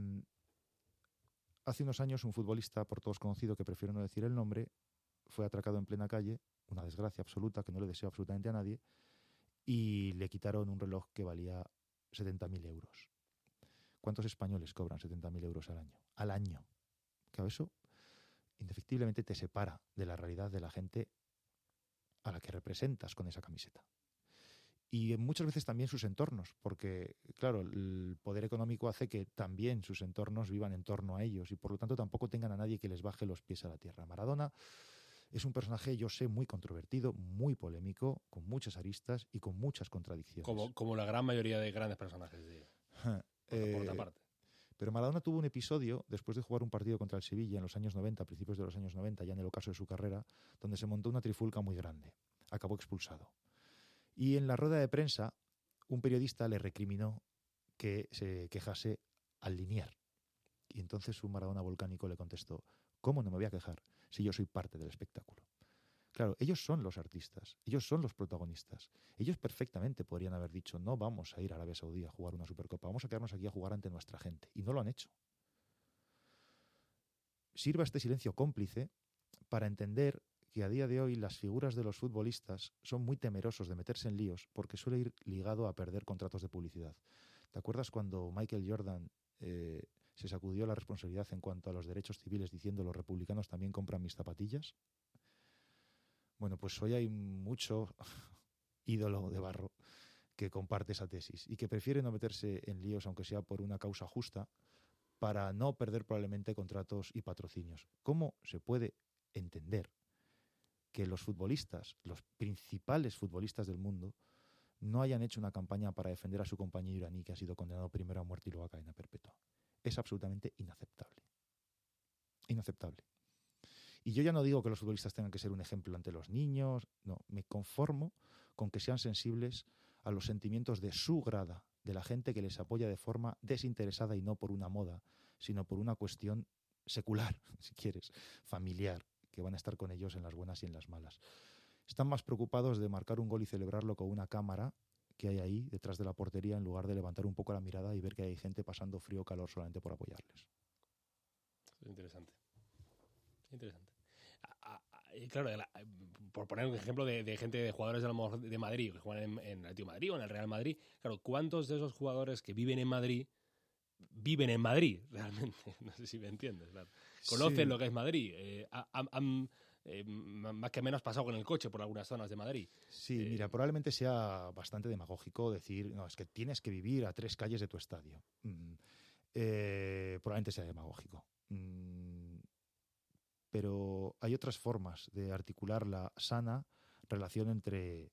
hace unos años un futbolista por todos conocido, que prefiero no decir el nombre, fue atracado en plena calle, una desgracia absoluta que no le deseo absolutamente a nadie, y le quitaron un reloj que valía setenta mil euros. ¿Cuántos españoles cobran setenta mil euros al año? Al año. Claro, eso indefectiblemente te separa de la realidad de la gente a la que representas con esa camiseta. Y muchas veces también sus entornos, porque, claro, el poder económico hace que también sus entornos vivan en torno a ellos y, por lo tanto, tampoco tengan a nadie que les baje los pies a la tierra. Maradona es un personaje, yo sé, muy controvertido, muy polémico, con muchas aristas y con muchas contradicciones. Como, como la gran mayoría de grandes personajes de... Por, Eh, por otra parte. Pero Maradona tuvo un episodio, después de jugar un partido contra el Sevilla en los años noventa, a principios de los años noventa, ya en el ocaso de su carrera, donde se montó una trifulca muy grande. Acabó expulsado. Y en la rueda de prensa, un periodista le recriminó que se quejase al Linier. Y entonces un Maradona volcánico le contestó: ¿cómo no me voy a quejar si yo soy parte del espectáculo? Claro, ellos son los artistas, ellos son los protagonistas. Ellos perfectamente podrían haber dicho: no vamos a ir a Arabia Saudí a jugar una Supercopa, vamos a quedarnos aquí a jugar ante nuestra gente. Y no lo han hecho. Sirva este silencio cómplice para entender que a día de hoy las figuras de los futbolistas son muy temerosos de meterse en líos porque suele ir ligado a perder contratos de publicidad. ¿Te acuerdas cuando Michael Jordan eh, se sacudió la responsabilidad en cuanto a los derechos civiles diciendo: los republicanos también compran mis zapatillas? Bueno, pues hoy hay mucho ídolo de barro que comparte esa tesis y que prefiere no meterse en líos, aunque sea por una causa justa, para no perder probablemente contratos y patrocinios. ¿Cómo se puede entender que los futbolistas, los principales futbolistas del mundo, no hayan hecho una campaña para defender a su compañero iraní que ha sido condenado primero a muerte y luego a cadena perpetua? Es absolutamente inaceptable. Inaceptable. Y yo ya no digo que los futbolistas tengan que ser un ejemplo ante los niños, no, me conformo con que sean sensibles a los sentimientos de su grada, de la gente que les apoya de forma desinteresada y no por una moda, sino por una cuestión secular, si quieres, familiar, que van a estar con ellos en las buenas y en las malas. Están más preocupados de marcar un gol y celebrarlo con una cámara que hay ahí detrás de la portería, en lugar de levantar un poco la mirada y ver que hay gente pasando frío o calor solamente por apoyarles. Interesante. Interesante. Y claro, la, por poner un ejemplo de, de gente, de jugadores de, de Madrid, que juegan en, en el Atlético de Madrid o en el Real Madrid, claro, ¿cuántos de esos jugadores que viven en Madrid viven en Madrid realmente? No sé si me entiendes. Claro. Conocen sí. lo que es Madrid. Eh, han, han eh, más que menos pasado con el coche por algunas zonas de Madrid. Sí, eh, mira, probablemente sea bastante demagógico decir: no, es que tienes que vivir a tres calles de tu estadio. Mm, eh, probablemente sea demagógico. Mm, pero hay otras formas de articular la sana relación entre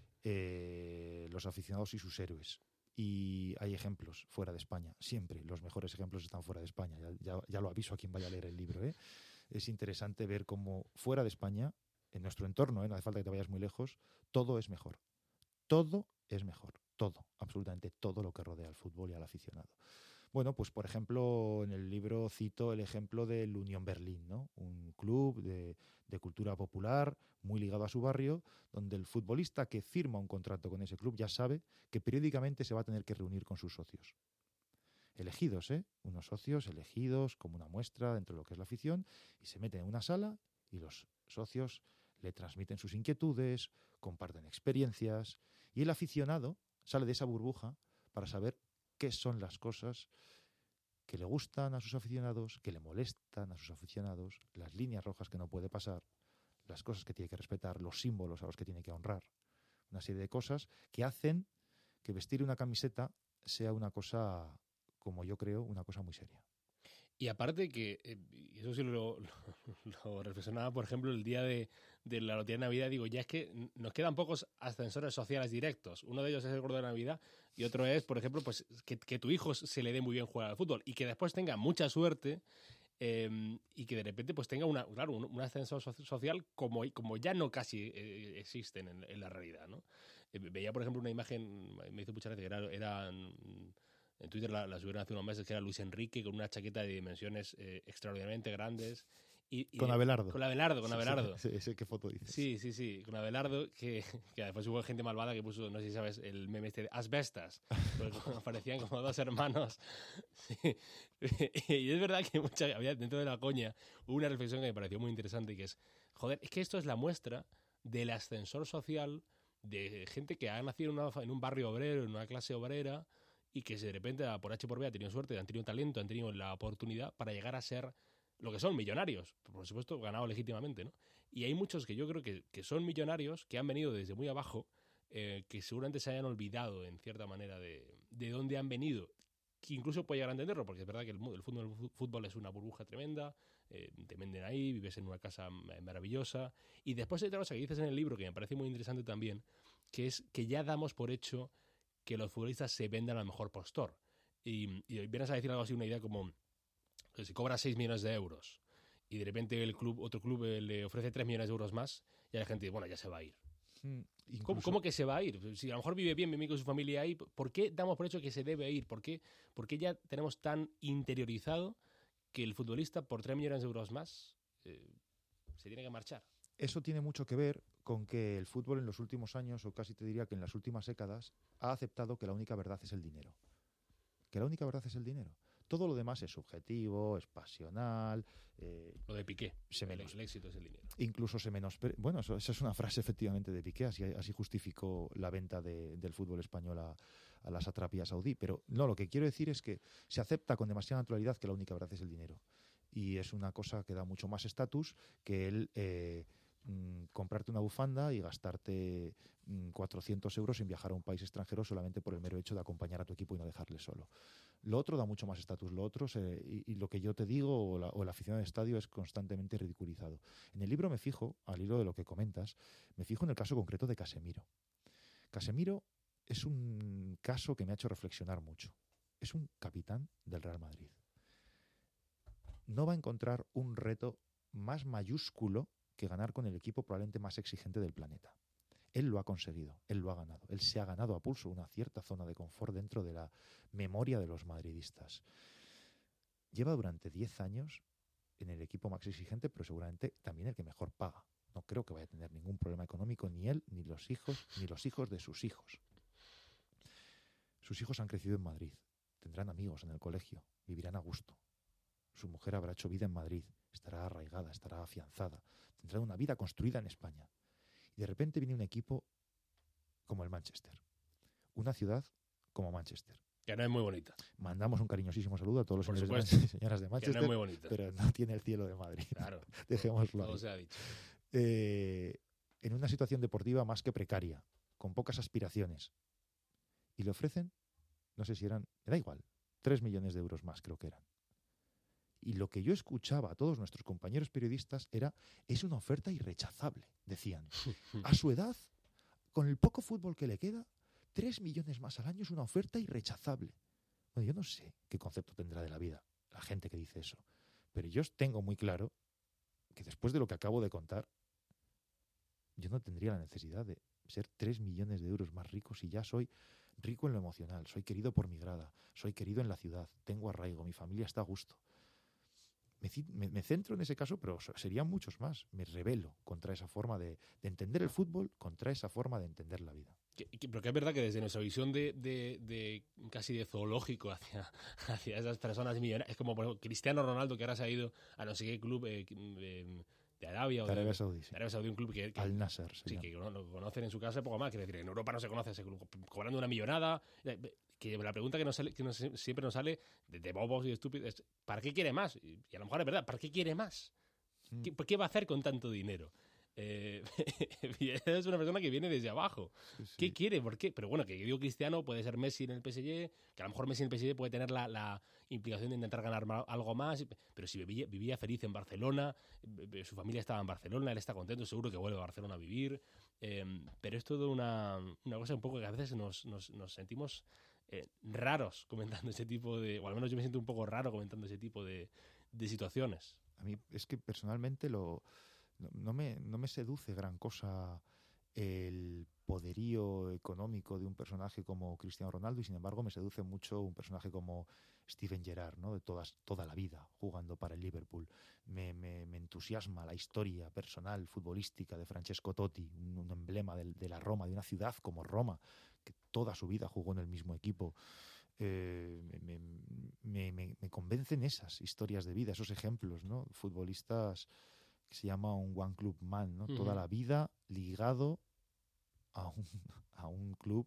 eh, los aficionados y sus héroes. Y hay ejemplos fuera de España, siempre. Los mejores ejemplos están fuera de España. Ya, ya, ya lo aviso a quien vaya a leer el libro, ¿eh? Es interesante ver cómo fuera de España, en nuestro entorno, ¿eh? No hace falta que te vayas muy lejos, todo es mejor. Todo es mejor. Todo, absolutamente todo lo que rodea al fútbol y al aficionado. Bueno, pues por ejemplo, en el libro cito el ejemplo del Unión Berlín, ¿no? Un club de, de cultura popular muy ligado a su barrio, donde el futbolista que firma un contrato con ese club ya sabe que periódicamente se va a tener que reunir con sus socios. Elegidos, ¿eh? Unos socios elegidos como una muestra dentro de lo que es la afición, y se meten en una sala y los socios le transmiten sus inquietudes, comparten experiencias, y el aficionado sale de esa burbuja para saber qué son las cosas que le gustan a sus aficionados, que le molestan a sus aficionados, las líneas rojas que no puede pasar, las cosas que tiene que respetar, los símbolos a los que tiene que honrar. Una serie de cosas que hacen que vestir una camiseta sea una cosa, como yo creo, una cosa muy seria. Y aparte que, eh, y eso sí lo, lo, lo reflexionaba, por ejemplo, el día de, de la lotería de Navidad, digo, ya es que nos quedan pocos ascensores sociales directos. Uno de ellos es el gordo de Navidad y otro es, por ejemplo, pues que, que tu hijo se le dé muy bien jugar al fútbol y que después tenga mucha suerte eh, y que de repente pues tenga una, claro, un, un ascensor social como, como ya no casi eh, existen en, en la realidad, ¿no? Eh, veía, por ejemplo, una imagen, me hizo mucha gracia, que era... era en Twitter la, la subieron hace unos meses, que era Luis Enrique con una chaqueta de dimensiones eh, extraordinariamente grandes. Y, y con Abelardo. Con Abelardo, con sí, Abelardo. Sí, sí, ¿qué foto dices? Sí, sí, sí, con Abelardo, que, que después hubo gente malvada que puso, no sé si sabes, el meme este de asbestas, porque aparecían como dos hermanos. Sí. Y es verdad que mucha, había dentro de la coña hubo una reflexión que me pareció muy interesante, y que es, joder, es que esto es la muestra del ascensor social de gente que ha nacido en, una, en un barrio obrero, en una clase obrera, y que de repente, por H por B, han tenido suerte, han tenido talento, han tenido la oportunidad para llegar a ser lo que son, millonarios. Por supuesto, ganado legítimamente, ¿no? Y hay muchos que yo creo que, que son millonarios, que han venido desde muy abajo, eh, que seguramente se hayan olvidado, en cierta manera, de, de dónde han venido. Que incluso puede llegar a entenderlo, porque es verdad que el, el, fútbol, el fútbol es una burbuja tremenda, eh, te venden ahí, vives en una casa maravillosa. Y después hay otra cosa que dices en el libro, que me parece muy interesante también, que es que ya damos por hecho que los futbolistas se vendan al mejor postor. Y, y vienes a decir algo así, una idea como que si cobra seis millones de euros y de repente el club, otro club eh, le ofrece tres millones de euros más, y la gente dice, bueno, ya se va a ir. Mm, incluso... ¿Cómo, ¿Cómo que se va a ir? Si a lo mejor vive bien, vive con su familia ahí, ¿por qué damos por hecho que se debe ir? ¿Por qué, ¿Por qué ya tenemos tan interiorizado que el futbolista por tres millones de euros más eh, se tiene que marchar? Eso tiene mucho que ver con que el fútbol en los últimos años, o casi te diría que en las últimas décadas, ha aceptado que la única verdad es el dinero. Que la única verdad es el dinero. Todo lo demás es subjetivo, es pasional. Eh, lo de Piqué. Se el, menos, el éxito es el dinero. Incluso se menospre... Bueno, eso, esa es una frase efectivamente de Piqué, así, así justificó la venta de, del fútbol español a, a la satrapía saudí. Pero no, lo que quiero decir es que se acepta con demasiada naturalidad que la única verdad es el dinero. Y es una cosa que da mucho más estatus que el... Eh, comprarte una bufanda y gastarte cuatrocientos euros en viajar a un país extranjero solamente por el mero hecho de acompañar a tu equipo y no dejarle solo. Lo otro da mucho más estatus, lo otro se, y, y lo que yo te digo o la, o la afición del estadio es constantemente ridiculizado. En el libro me fijo, al hilo de lo que comentas, me fijo en el caso concreto de Casemiro. Casemiro es un caso que me ha hecho reflexionar mucho. Es un capitán del Real Madrid. No va a encontrar un reto más mayúsculo que ganar con el equipo probablemente más exigente del planeta. Él lo ha conseguido, él lo ha ganado. Él se ha ganado a pulso una cierta zona de confort dentro de la memoria de los madridistas. Lleva durante diez años en el equipo más exigente, pero seguramente también el que mejor paga. No creo que vaya a tener ningún problema económico ni él, ni los hijos, ni los hijos de sus hijos. Sus hijos han crecido en Madrid, tendrán amigos en el colegio, vivirán a gusto. Su mujer habrá hecho vida en Madrid, estará arraigada, estará afianzada, tendrá una vida construida en España. Y de repente viene un equipo como el Manchester, una ciudad como Manchester. Que no es muy bonita. Mandamos un cariñosísimo saludo a todos los Por señores supuesto, de señoras de Manchester, que no es muy bonita, pero no tiene el cielo de Madrid. Claro, dejémoslo todo ahí. se ha dicho. Eh, en una situación deportiva más que precaria, con pocas aspiraciones. Y le ofrecen, no sé si eran, me da igual, tres millones de euros más creo que eran. Y lo que yo escuchaba a todos nuestros compañeros periodistas era, es una oferta irrechazable, decían. A su edad, con el poco fútbol que le queda, tres millones más al año es una oferta irrechazable. Bueno, yo no sé qué concepto tendrá de la vida la gente que dice eso, pero yo tengo muy claro que después de lo que acabo de contar, yo no tendría la necesidad de ser tres millones de euros más rico si ya soy rico en lo emocional, soy querido por mi grada, soy querido en la ciudad, tengo arraigo, mi familia está a gusto. Me, me, me centro en ese caso, pero serían muchos más. Me rebelo contra esa forma de, de entender el fútbol, contra esa forma de entender la vida. Que, que, pero que es verdad que desde nuestra visión de, de, de casi de zoológico hacia, hacia esas personas millonarias, es como por ejemplo, Cristiano Ronaldo, que ahora se ha ido a no sé qué club eh, eh, de Arabia o de Arabia Saudí, sí. de Arabia Saudí, un club que, que Al Nasser, sí, que lo conocen en su casa poco más. Quiere decir, en Europa no se conoce ese club, cobrando una millonada. Que la pregunta que, nos sale, que nos, siempre nos sale de, de bobos y estúpidos es ¿para qué quiere más? Y a lo mejor es verdad, ¿para qué quiere más? ¿Qué, ¿Qué va a hacer con tanto dinero? Eh, es una persona que viene desde abajo. Sí, sí. ¿Qué quiere? ¿Por qué? Pero bueno, que yo digo Cristiano, puede ser Messi en el P S G, que a lo mejor Messi en el P S G puede tener la, la implicación de intentar ganar ma- algo más, pero si vivía, vivía feliz en Barcelona, eh, su familia estaba en Barcelona, él está contento, seguro que vuelve a Barcelona a vivir. Eh, pero es todo una, una cosa un poco que a veces nos, nos, nos sentimos eh, raros comentando ese tipo de... O al menos yo me siento un poco raro comentando ese tipo de, de situaciones. A mí es que personalmente lo, no, no me, no me seduce gran cosa el poderío económico de un personaje como Cristiano Ronaldo, y sin embargo me seduce mucho un personaje como Steven Gerrard, ¿no? De todas, toda la vida jugando para el Liverpool. Me, me, me entusiasma la historia personal, futbolística de Francesco Totti, un, un emblema de, de la Roma, de una ciudad como Roma, que toda su vida jugó en el mismo equipo. Eh, me, me, me, me convencen esas historias de vida, esos ejemplos, ¿no? Futbolistas que se llama un one club man, ¿no? Uh-huh. Toda la vida ligado a un, a un club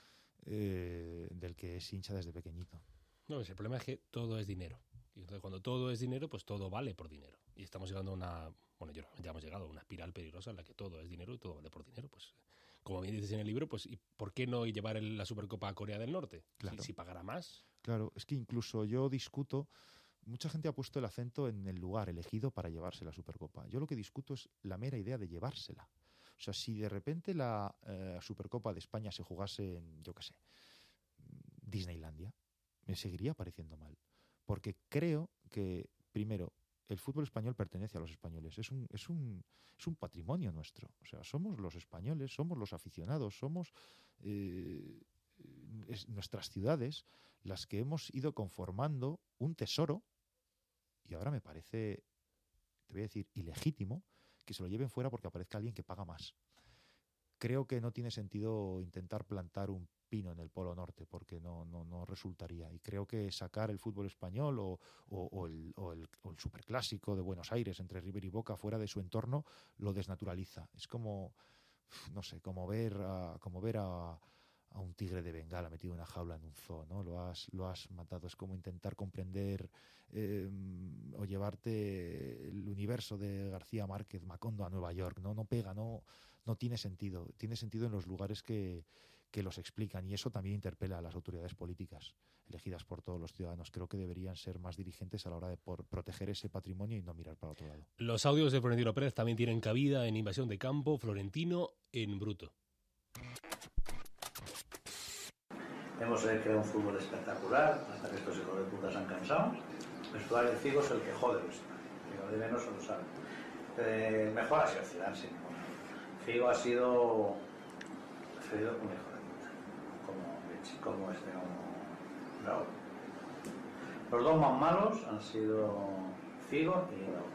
eh, del que es hincha desde pequeñito. No, pues el problema es que todo es dinero. Y entonces cuando todo es dinero, pues todo vale por dinero. Y estamos llegando a una, bueno, ya hemos llegado a una espiral peligrosa en la que todo es dinero y todo vale por dinero. Pues, como bien dices en el libro, pues ¿y por qué no llevar el, la Supercopa a Corea del Norte? Claro. Si, si pagara más. Claro, es que incluso yo discuto, mucha gente ha puesto el acento en el lugar elegido para llevarse la Supercopa. Yo lo que discuto es la mera idea de llevársela. O sea, si de repente la eh, Supercopa de España se jugase en, yo qué sé, Disneylandia, me seguiría pareciendo mal. Porque creo que, primero, el fútbol español pertenece a los españoles. Es un, es un, es un patrimonio nuestro. O sea, somos los españoles, somos los aficionados, somos eh, es, nuestras ciudades las que hemos ido conformando un tesoro, y ahora me parece, te voy a decir, ilegítimo que se lo lleven fuera porque aparezca alguien que paga más. Creo que no tiene sentido intentar plantar un pino en el Polo Norte porque no, no, no resultaría, y creo que sacar el fútbol español o, o, o, el, o, el, o el superclásico de Buenos Aires entre River y Boca fuera de su entorno lo desnaturaliza. Es como, no sé, como ver a, como ver a, a un tigre de Bengala metido en una jaula en un zoo, ¿no? Lo has, lo has matado. Es como intentar comprender eh, o llevarte el universo de García Márquez Macondo a Nueva York, ¿no? No pega, no, no tiene sentido. Tiene sentido en los lugares que que los explican, y eso también interpela a las autoridades políticas elegidas por todos los ciudadanos. Creo que deberían ser más diligentes a la hora de por proteger ese patrimonio y no mirar para otro lado. Los audios de Florentino Pérez también tienen cabida en Invasión de Campo, Florentino en bruto. Hemos creado un fútbol espectacular, hasta que estos hijos de puta se han cansado. El vestuario de Figo es el que jode el vestuario. Figo de menos se lo sabe. Eh, mejor ha sido Zidane, sin ninguna duda. Figo ha sido, ha sido un hijo de puta, como, como este, como Raúl. Los dos más malos han sido Figo y Raúl.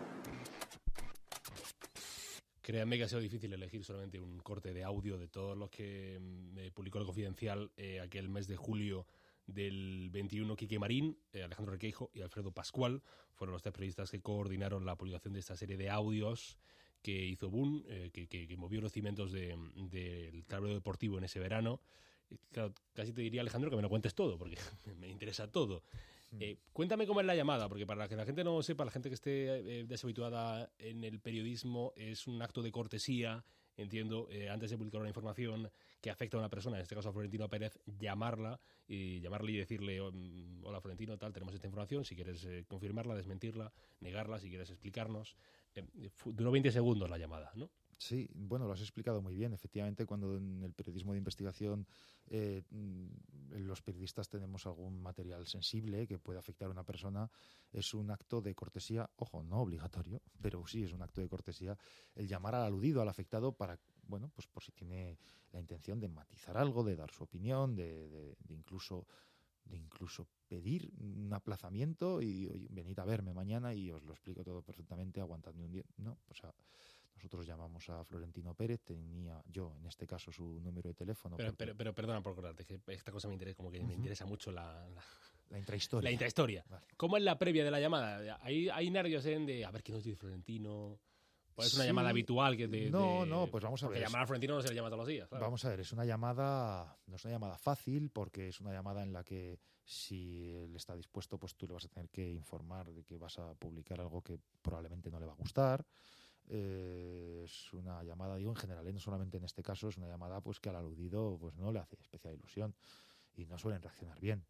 Créanme que ha sido difícil elegir solamente un corte de audio de todos los que me publicó el Confidencial eh, aquel mes de julio del veintiuno. Quique Marín, eh, Alejandro Requeijo y Alfredo Pascual fueron los tres periodistas que coordinaron la publicación de esta serie de audios que hizo Boom, eh, que, que, que movió los cimientos del de, tablero deportivo en ese verano. Y, claro, casi te diría, Alejandro, que me lo cuentes todo, porque me interesa todo. Eh, cuéntame cómo es la llamada, porque para que la gente no sepa, la gente que esté eh, deshabituada en el periodismo, es un acto de cortesía, entiendo, eh, antes de publicar una información que afecta a una persona, en este caso a Florentino Pérez, llamarla y llamarle y decirle, hola Florentino, tal, tenemos esta información, si quieres eh, confirmarla, desmentirla, negarla, si quieres explicarnos. Eh, duró veinte segundos la llamada, ¿no? Sí, bueno, lo has explicado muy bien. Efectivamente, cuando en el periodismo de investigación eh, los periodistas tenemos algún material sensible que puede afectar a una persona, es un acto de cortesía, ojo, no obligatorio, pero sí es un acto de cortesía el llamar al aludido, al afectado, para, bueno, pues por si tiene la intención de matizar algo, de dar su opinión, de, de, de incluso de incluso pedir un aplazamiento y oye, venid a verme mañana y os lo explico todo perfectamente, aguantadme un día, ¿no? O sea, nosotros llamamos a Florentino Pérez, tenía yo en este caso su número de teléfono. Pero, porque... pero, pero perdona por acordarte, que esta cosa me interesa, como que uh-huh. me interesa mucho la, la, la intrahistoria. La intrahistoria. Vale. ¿Cómo es la previa de la llamada? ¿Hay, hay nervios en de a ver qué nos dice Florentino? ¿O es una sí, llamada habitual que de, no, de, no, pues vamos a ver. Porque llamar a Florentino no se le llama todos los días. Claro. Vamos a ver, es una llamada, no es una llamada fácil, porque es una llamada en la que si él está dispuesto, pues tú le vas a tener que informar de que vas a publicar algo que probablemente no le va a gustar. eh, es una llamada, digo en general, ¿eh? No solamente en este caso, es una llamada pues que al aludido pues no le hace especial ilusión y no suelen reaccionar bien.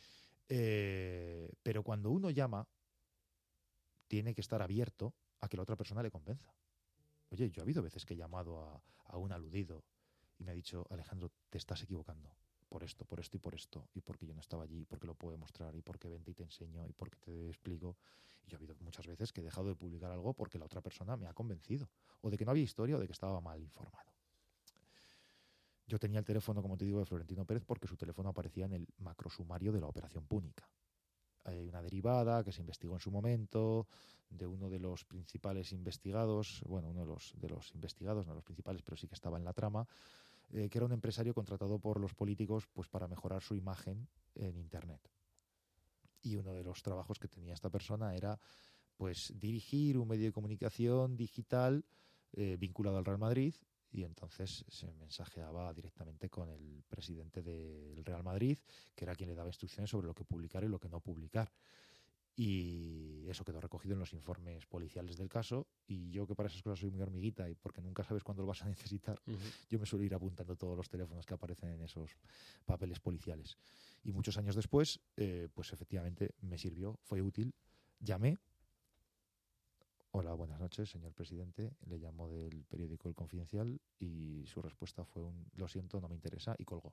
Eh, pero cuando uno llama, tiene que estar abierto a que la otra persona le convenza. Oye, yo ha habido veces que he llamado a, a un aludido y me ha dicho, Alejandro, te estás equivocando por esto, por esto y por esto, y porque yo no estaba allí, porque lo puedo demostrar, y porque vente y te enseño, y porque te explico. Y yo ha habido muchas veces que he dejado de publicar algo porque la otra persona me ha convencido, o de que no había historia, o de que estaba mal informado. Yo tenía el teléfono, como te digo, de Florentino Pérez porque su teléfono aparecía en el macrosumario de la Operación Púnica. Hay una derivada que se investigó en su momento de uno de los principales investigados, bueno, uno de los, de los investigados, no los principales, pero sí que estaba en la trama, eh, que era un empresario contratado por los políticos pues para mejorar su imagen en Internet. Y uno de los trabajos que tenía esta persona era pues dirigir un medio de comunicación digital eh, vinculado al Real Madrid, y entonces se mensajeaba directamente con el presidente del Real Madrid, que era quien le daba instrucciones sobre lo que publicar y lo que no publicar. Y eso quedó recogido en los informes policiales del caso, y yo, que para esas cosas soy muy hormiguita y porque nunca sabes cuándo lo vas a necesitar, uh-huh. yo me suelo ir apuntando todos los teléfonos que aparecen en esos papeles policiales. Y muchos años después, eh, pues efectivamente me sirvió, fue útil. Llamé. Hola, buenas noches, señor presidente. Le llamó del periódico El Confidencial y su respuesta fue un lo siento, no me interesa, y colgó.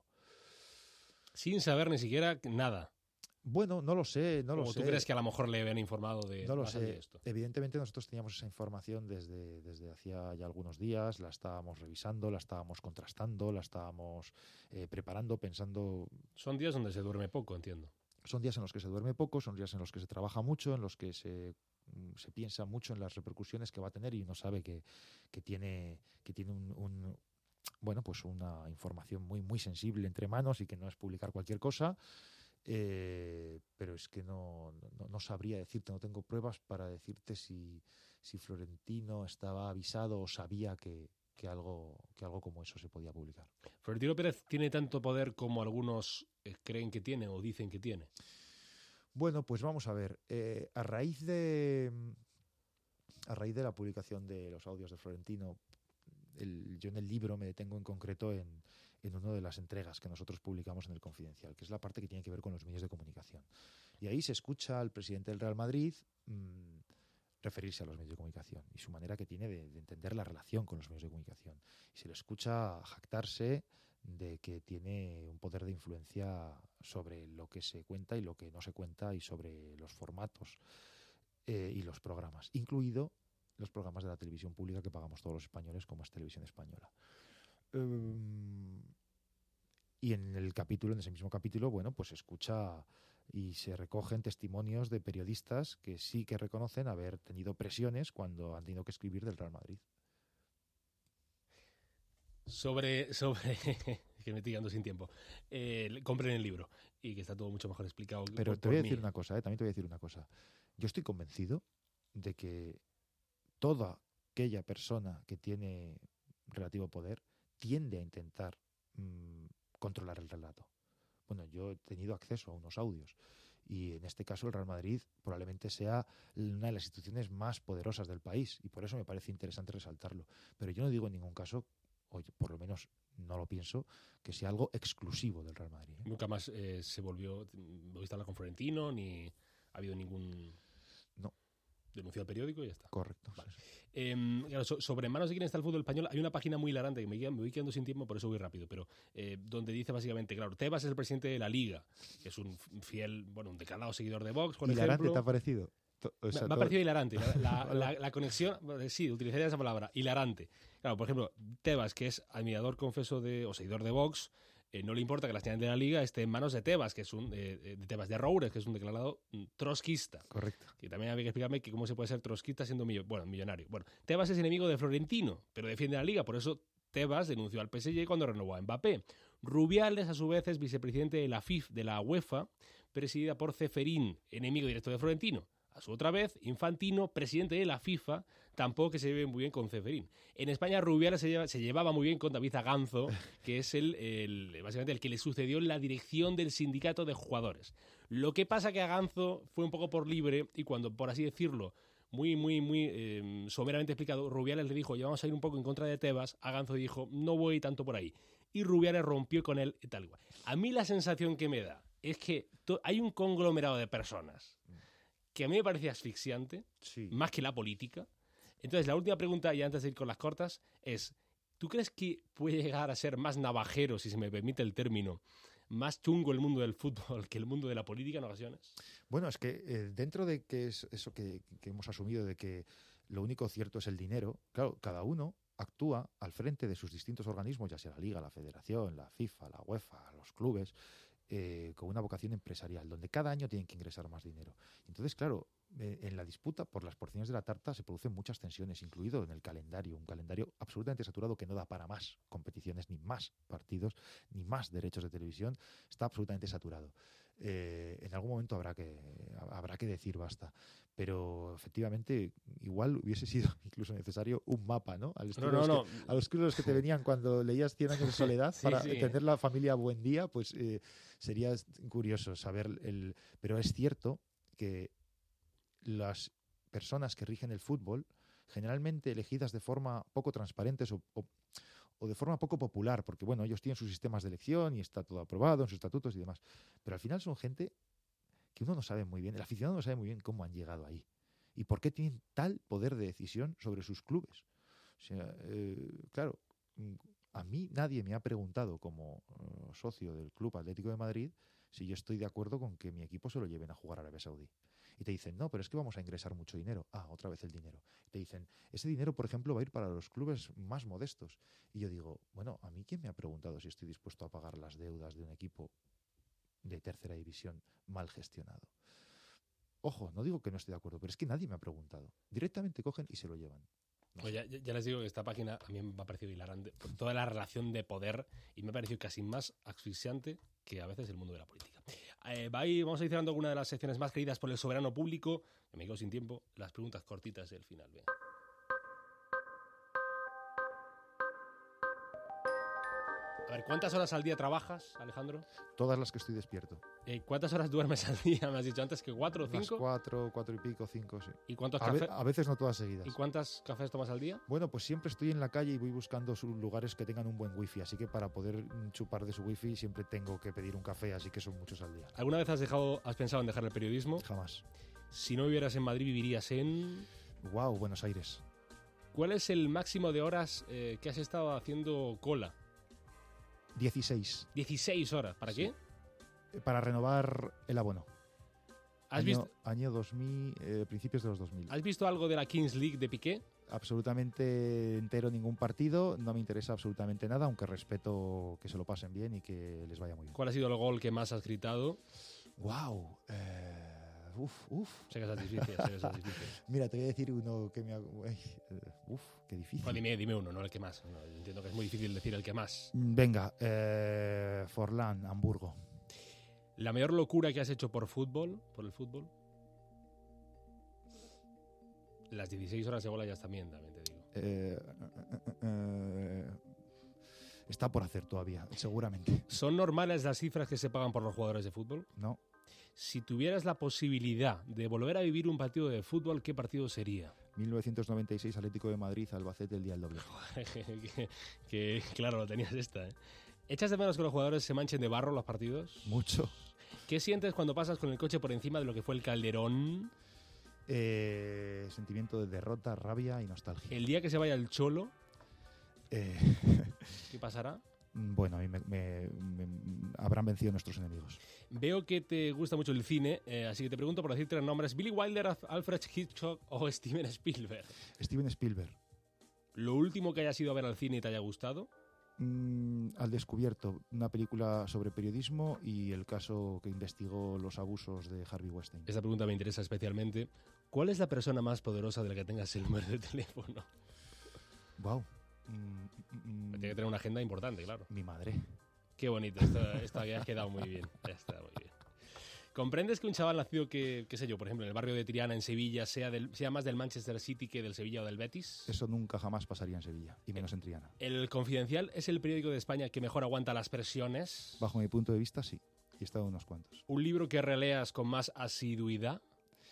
Sin saber ni siquiera nada. Bueno, no lo sé, no lo sé. ¿O tú crees que a lo mejor le habían informado de, no lo más sé. de esto? Evidentemente nosotros teníamos esa información desde, desde hacía ya algunos días, la estábamos revisando, la estábamos contrastando, la estábamos eh, preparando, pensando... Son días donde se duerme poco, entiendo. Son días en los que se duerme poco, son días en los que se trabaja mucho, en los que se, se piensa mucho en las repercusiones que va a tener, y uno sabe que, que tiene, que tiene un, un, bueno, pues una información muy, muy sensible entre manos y que no es publicar cualquier cosa. Eh, pero es que no, no, no sabría decirte, no tengo pruebas para decirte si, si Florentino estaba avisado o sabía que, que, algo, que algo como eso se podía publicar. ¿Florentino Pérez tiene tanto poder como algunos eh, creen que tiene o dicen que tiene? Bueno, pues vamos a ver. Eh, a raíz de a raíz de la publicación de los audios de Florentino, el, yo en el libro me detengo en concreto en en una de las entregas que nosotros publicamos en El Confidencial, que es la parte que tiene que ver con los medios de comunicación. Y ahí se escucha al presidente del Real Madrid mmm, referirse a los medios de comunicación y su manera que tiene de, de entender la relación con los medios de comunicación. Y se le escucha jactarse de que tiene un poder de influencia sobre lo que se cuenta y lo que no se cuenta, y sobre los formatos eh, y los programas, incluido los programas de la televisión pública que pagamos todos los españoles, como es Televisión Española. Um, y en el capítulo, en ese mismo capítulo, bueno, pues se escucha y se recogen testimonios de periodistas que sí que reconocen haber tenido presiones cuando han tenido que escribir del Real Madrid. Sobre, sobre que me estoy quedando sin tiempo. Eh, compren el libro y que está todo mucho mejor explicado. Pero por, te voy a por decir mí. una cosa, ¿eh? También te voy a decir una cosa. Yo estoy convencido de que toda aquella persona que tiene relativo poder tiende a intentar mmm, controlar el relato. Bueno, yo he tenido acceso a unos audios y en este caso el Real Madrid probablemente sea una de las instituciones más poderosas del país, y por eso me parece interesante resaltarlo. Pero yo no digo en ningún caso, o por lo menos no lo pienso, que sea algo exclusivo del Real Madrid, ¿eh? Nunca más eh, se volvió, volviste a hablar con Florentino, ni ha habido ningún... No. Denunció al periódico y ya está. Correcto. Vale. Sí, sí. Eh, claro, so, sobre manos de quién está el fútbol español, hay una página muy hilarante que me, me voy quedando sin tiempo, por eso voy rápido, pero eh, donde dice básicamente, claro, Tebas es el presidente de la Liga, que es un fiel, bueno, un declarado seguidor de Vox, por ¿Hilarante ejemplo. te ha parecido? O sea, me, me ha parecido hilarante. La, la, la, la conexión, sí, utilizaría esa palabra, hilarante. Claro, por ejemplo, Tebas, que es admirador confeso de, o seguidor de Vox, Eh, no le importa que la señal de la Liga esté en manos de Tebas, que es un eh, de Tebas de Roures, que es un declarado trotskista. Correcto. Y también había que explicarme que cómo se puede ser trotskista siendo millo, bueno, millonario. Bueno, Tebas es enemigo de Florentino, pero defiende la Liga, por eso Tebas denunció al P S G cuando renovó a Mbappé. Rubiales, a su vez, es vicepresidente de la F I F, de la UEFA, presidida por Ceferín, enemigo directo de Florentino. A su otra vez, Infantino, presidente de la FIFA, tampoco que se lleve muy bien con Ceferín. En España, Rubiales se, lleva, se llevaba muy bien con David Aganzo, que es el, el, básicamente el que le sucedió en la dirección del sindicato de jugadores. Lo que pasa que Aganzo fue un poco por libre y cuando, por así decirlo, muy, muy, muy eh, someramente explicado, Rubiales le dijo, ya vamos a ir un poco en contra de Tebas, a Ganzo dijo, no voy tanto por ahí. Y Rubiales rompió con él y tal igual. A mí la sensación que me da es que to- hay un conglomerado de personas que a mí me parece asfixiante, Sí. más que la política. Entonces, la última pregunta, y antes de ir con las cortas, es, ¿tú crees que puede llegar a ser más navajero, si se me permite el término, más chungo el mundo del fútbol que el mundo de la política en ocasiones? Bueno, es que eh, dentro de que es eso que, que hemos asumido de que lo único cierto es el dinero, claro, cada uno actúa al frente de sus distintos organismos, ya sea la Liga, la Federación, la FIFA, la UEFA, los clubes, eh, con una vocación empresarial, donde cada año tienen que ingresar más dinero. Entonces, claro, eh, en la disputa por las porciones de la tarta se producen muchas tensiones, incluido en el calendario, un calendario absolutamente saturado que no da para más competiciones, ni más partidos, ni más derechos de televisión, está absolutamente saturado. Eh, en algún momento habrá que habrá que decir basta, pero efectivamente igual hubiese sido incluso necesario un mapa, ¿no? Al estilo No, no, de los no. que- a los críos que te venían cuando leías Cien años de soledad Sí, para sí. entender la familia Buendía, pues eh, sería curioso saber el, pero es cierto que las personas que rigen el fútbol, generalmente elegidas de forma poco transparentes o, o o de forma poco popular, porque bueno, ellos tienen sus sistemas de elección y está todo aprobado en sus estatutos y demás, pero al final son gente que uno no sabe muy bien, el aficionado no sabe muy bien cómo han llegado ahí y por qué tienen tal poder de decisión sobre sus clubes. O sea, eh, claro, a mí nadie me ha preguntado como uh, socio del Club Atlético de Madrid si yo estoy de acuerdo con que mi equipo se lo lleven a jugar a Arabia Saudí. Y te dicen, no, pero es que vamos a ingresar mucho dinero. Ah, otra vez el dinero. Y te dicen, ese dinero, por ejemplo, va a ir para los clubes más modestos. Y yo digo, bueno, ¿a mí quién me ha preguntado si estoy dispuesto a pagar las deudas de un equipo de tercera división mal gestionado? Ojo, no digo que no esté de acuerdo, pero es que nadie me ha preguntado. Directamente cogen y se lo llevan. No Pues ya, ya les digo que esta página a mí me ha parecido hilarante por toda la relación de poder y me ha parecido casi más asfixiante que a veces el mundo de la política. Eh, va ahí, vamos a ir cerrando alguna de las secciones más queridas por el soberano público. Me quedo sin tiempo. Las preguntas cortitas del final. Venga. A ver, ¿cuántas horas al día trabajas, Alejandro? Todas las que estoy despierto. Eh, ¿Cuántas horas duermes al día? Me has dicho antes que cuatro o Unas cinco. cuatro, cuatro y pico, cinco, sí. ¿Y cuántos, A, ve- café- a veces no todas seguidas. ¿Y cuántas cafés tomas al día? Bueno, pues siempre estoy en la calle y voy buscando sus lugares que tengan un buen wifi, así que para poder mm, chupar de su wifi siempre tengo que pedir un café, así que son muchos al día. ¿Alguna vez has dejado, has pensado en dejar el periodismo? Jamás. Si no vivieras en Madrid, vivirías en... Wow, Buenos Aires. ¿Cuál es el máximo de horas eh, que has estado haciendo cola? dieciséis. dieciséis horas. ¿Para Sí. qué? Para renovar el abono. ¿Has, año, visto, año dos mil, eh, principios de los dos mil. ¿Has visto algo de la Kings League de Piqué? Absolutamente entero ningún partido, no me interesa absolutamente nada, aunque respeto que se lo pasen bien y que les vaya muy bien. ¿Cuál ha sido el gol que más has gritado? Wow. Eh, uf, uf. Sé que es difícil, sé que es difícil. Mira, te voy a decir uno que me ha... Ay, eh, uf, qué difícil. Pues dime, dime uno, no el que más. No, yo entiendo que es muy difícil decir el que más. Venga, eh, Forlán, Hamburgo. ¿La mayor locura que has hecho por fútbol? ¿Por el fútbol? Las dieciséis horas de bola ya están bien, también te digo. Eh, eh, eh, está por hacer todavía, seguramente. ¿Son normales las cifras que se pagan por los jugadores de fútbol? No. Si tuvieras la posibilidad de volver a vivir un partido de fútbol, ¿qué partido sería? mil novecientos noventa y seis, Atlético de Madrid, Albacete, el día del doble. que, que, claro, lo tenías esta, ¿eh? ¿Echas de menos que los jugadores se manchen de barro los partidos? Mucho. ¿Qué sientes cuando pasas con el coche por encima de lo que fue el Calderón? Eh, sentimiento de derrota, rabia y nostalgia. El día que se vaya el Cholo, Eh, ¿qué pasará? bueno, a mí me, me- me- habrán vencido nuestros enemigos. Veo que te gusta mucho el cine, eh, así que te pregunto por decir tres nombres: Billy Wilder, Al- Alfred Hitchcock o Steven Spielberg. Steven Spielberg. ¿Lo último que hayas ido a ver al cine y te haya gustado? Mm, Al descubierto, una película sobre periodismo y el caso que investigó los abusos de Harvey Weinstein. Esta pregunta me interesa especialmente. ¿Cuál es la persona más poderosa de la que tengas el número de teléfono? Wow. Tiene que tener una agenda importante, claro. Mi madre. Qué bonito, esto, esto ha quedado muy bien. Ya está, muy bien. ¿Comprendes que un chaval nacido, que, qué sé yo, por ejemplo, en el barrio de Triana, en Sevilla, sea, del, sea más del Manchester City que del Sevilla o del Betis? Eso nunca jamás pasaría en Sevilla, y menos en Triana. ¿El Confidencial es el periódico de España que mejor aguanta las presiones? Bajo mi punto de vista, sí. Y he estado en unos cuantos. ¿Un libro que releas con más asiduidad?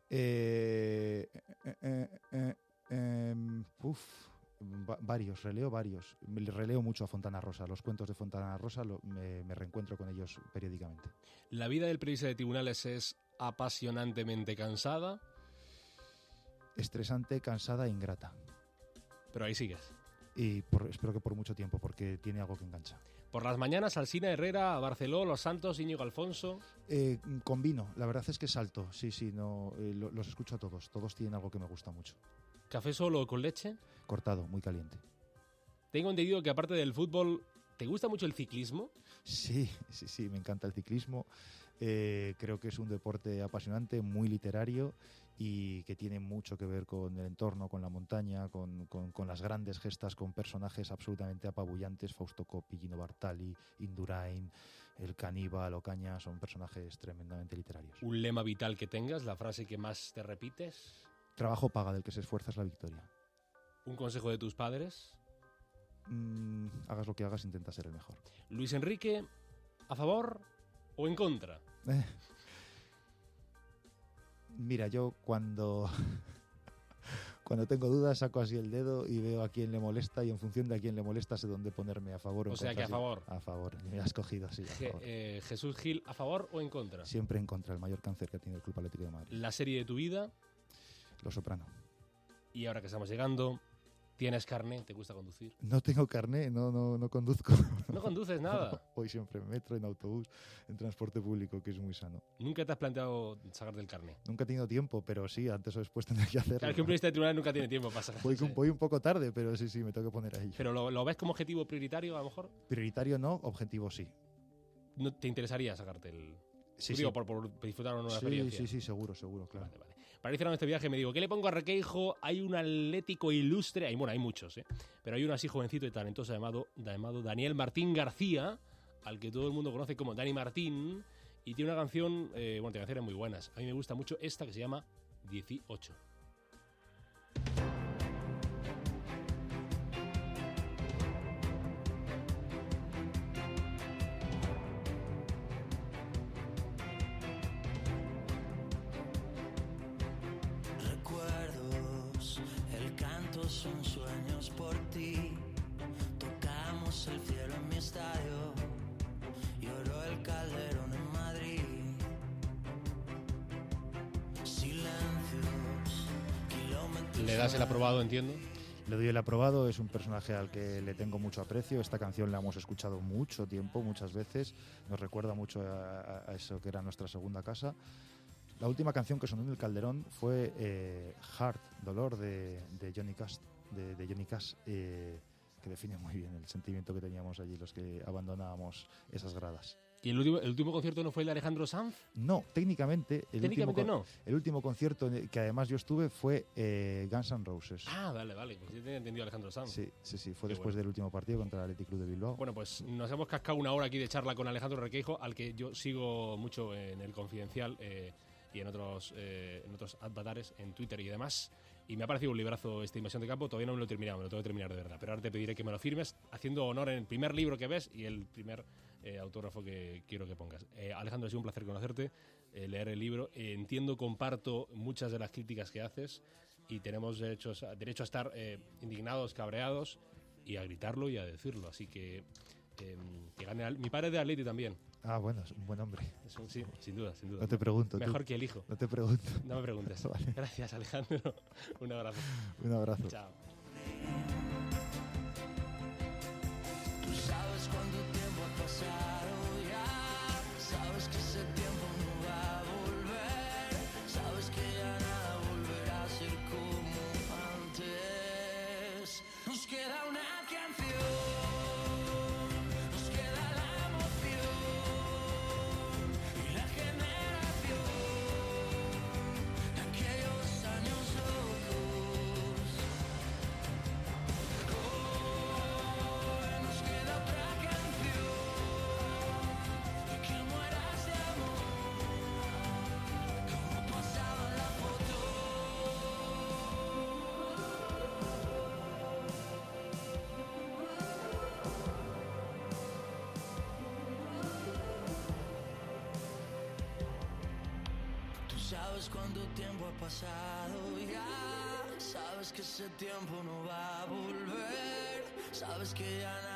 Eh, eh, eh, eh, eh, uf, va- varios, releo varios. Me releo mucho a Fontana Rosa. Los cuentos de Fontana Rosa lo- me, me reencuentro con ellos periódicamente. ¿La vida del periodista de tribunales es apasionantemente cansada? Estresante, cansada e ingrata. Pero ahí sigues. Y por- espero que por mucho tiempo, porque tiene algo que engancha. Por las mañanas, Alsina, Herrera, Barceló, Los Santos, Íñigo Alfonso. Eh, combino, la verdad es que salto. Sí, sí, no, eh, lo- los escucho a todos. Todos tienen algo que me gusta mucho. ¿Café solo o con leche? Cortado, muy caliente. Tengo entendido que aparte del fútbol, ¿te gusta mucho el ciclismo? Sí, sí, sí, me encanta el ciclismo. Eh, creo que es un deporte apasionante, muy literario y que tiene mucho que ver con el entorno, con la montaña, con, con- con las grandes gestas, con personajes absolutamente apabullantes. Fausto Coppi, Gino Bartali, Indurain, el caníbal, Ocaña, son personajes tremendamente literarios. ¿Un lema vital que tengas, la frase que más te repites? Trabajo paga, del que se esfuerza es la victoria. ¿Un consejo de tus padres? Mm, hagas lo que hagas, intenta ser el mejor. Luis Enrique, ¿a favor o en contra? Eh. Mira, yo cuando cuando tengo dudas saco así el dedo y veo a quién le molesta y en función de a quién le molesta sé dónde ponerme, a favor o, O en sea contra. que a Sí, favor. a favor, me has cogido así, a Je- favor. eh, Jesús Gil, ¿a favor o en contra? Siempre en contra, el mayor cáncer que ha tenido el Club Atlético de Madrid. La serie de tu vida, Los Soprano. y ahora que estamos llegando, ¿tienes carné? ¿Te gusta conducir? No tengo carné, no, no, no conduzco. No conduces nada. Voy siempre en metro, en autobús, en transporte público, que es muy sano. Nunca te has planteado sacarte el carné. Nunca he tenido tiempo, pero sí, antes o después tendré que hacerlo. Claro, es que un periodista de tribunal nunca tiene tiempo para sacar. Voy, con- voy un poco tarde, pero sí, sí, me tengo que poner ahí. Pero lo, lo ves como objetivo prioritario, a lo mejor. Prioritario no, objetivo sí. ¿No te interesaría sacarte el...? Sí, Digo, sí. por, por disfrutar una nueva Sí, experiencia. sí, sí, seguro, seguro, claro. Vale, vale. Para ir cerrando este viaje me digo, ¿qué le pongo a Requeijo? Hay un atlético ilustre, hay, bueno, hay muchos, ¿eh? Pero hay uno así jovencito y talentoso llamado, llamado Daniel Martín García, al que todo el mundo conoce como Dani Martín, y tiene una canción, eh, bueno, tiene canciones muy buenas. A mí me gusta mucho esta que se llama dieciocho. Recuerdos, el canto son sueños por ti. Tocamos el cielo en mi estadio. Lloró el Calderón en Madrid. Silencios, kilómetros. ¿Le das el aprobado, entiendo? Le doy el aprobado, es un personaje al que le tengo mucho aprecio. Esta canción la hemos escuchado mucho tiempo, muchas veces. Nos recuerda mucho a, a eso que era nuestra segunda casa. La última canción que sonó en el Calderón fue eh, Heart, Dolor, de, de Johnny Cash, de, de Johnny Cash eh, que define muy bien el sentimiento que teníamos allí los que abandonábamos esas gradas. ¿Y el último, el último concierto no fue el de Alejandro Sanz? No, técnicamente, el, Técnicamente último, no. el último concierto en el que además yo estuve fue eh, Guns N' Roses. Ah, vale, vale, pues yo tenía entendido a Alejandro Sanz. Sí, sí, sí, fue Qué después bueno. del último partido contra el Athletic Club de Bilbao. Bueno, pues nos hemos cascado una hora aquí de charla con Alejandro Requeijo, al que yo sigo mucho en el Confidencial eh, y en otros eh, en otros avatares, en Twitter y demás. Y me ha parecido un librazo esta Invasión de Campo. Todavía no me lo he terminado, me lo tengo que terminar de verdad. Pero ahora te pediré que me lo firmes, haciendo honor en el primer libro que ves y el primer eh, autógrafo que quiero que pongas. Eh, Alejandro, ha sido un placer conocerte, eh, leer el libro. Eh, entiendo, comparto muchas de las críticas que haces y tenemos derecho, derecho a estar eh, indignados, cabreados y a gritarlo y a decirlo. Así que eh, que gane al- mi padre es de Atleti también. Ah, bueno, es un buen hombre. Es un- sí, sin duda, sin duda. No te pregunto. Mejor tú. que el hijo. No te pregunto. No me preguntes. Vale. Gracias, Alejandro. Un abrazo. Un abrazo. Chao. Tú sabes cuánto tiempo ha pasado ya. Sabes que ese tiempo no va a volver. Sabes que ya nada volverá a ser como antes. Nos queda una canción. Nos queda la emoción y la generación de aquellos años locos. Hoy nos queda otra canción y que mueras de amor. sabes cuánto tiempo ha pasado ya. Sabes que ese tiempo no va a volver. Sabes que ya nada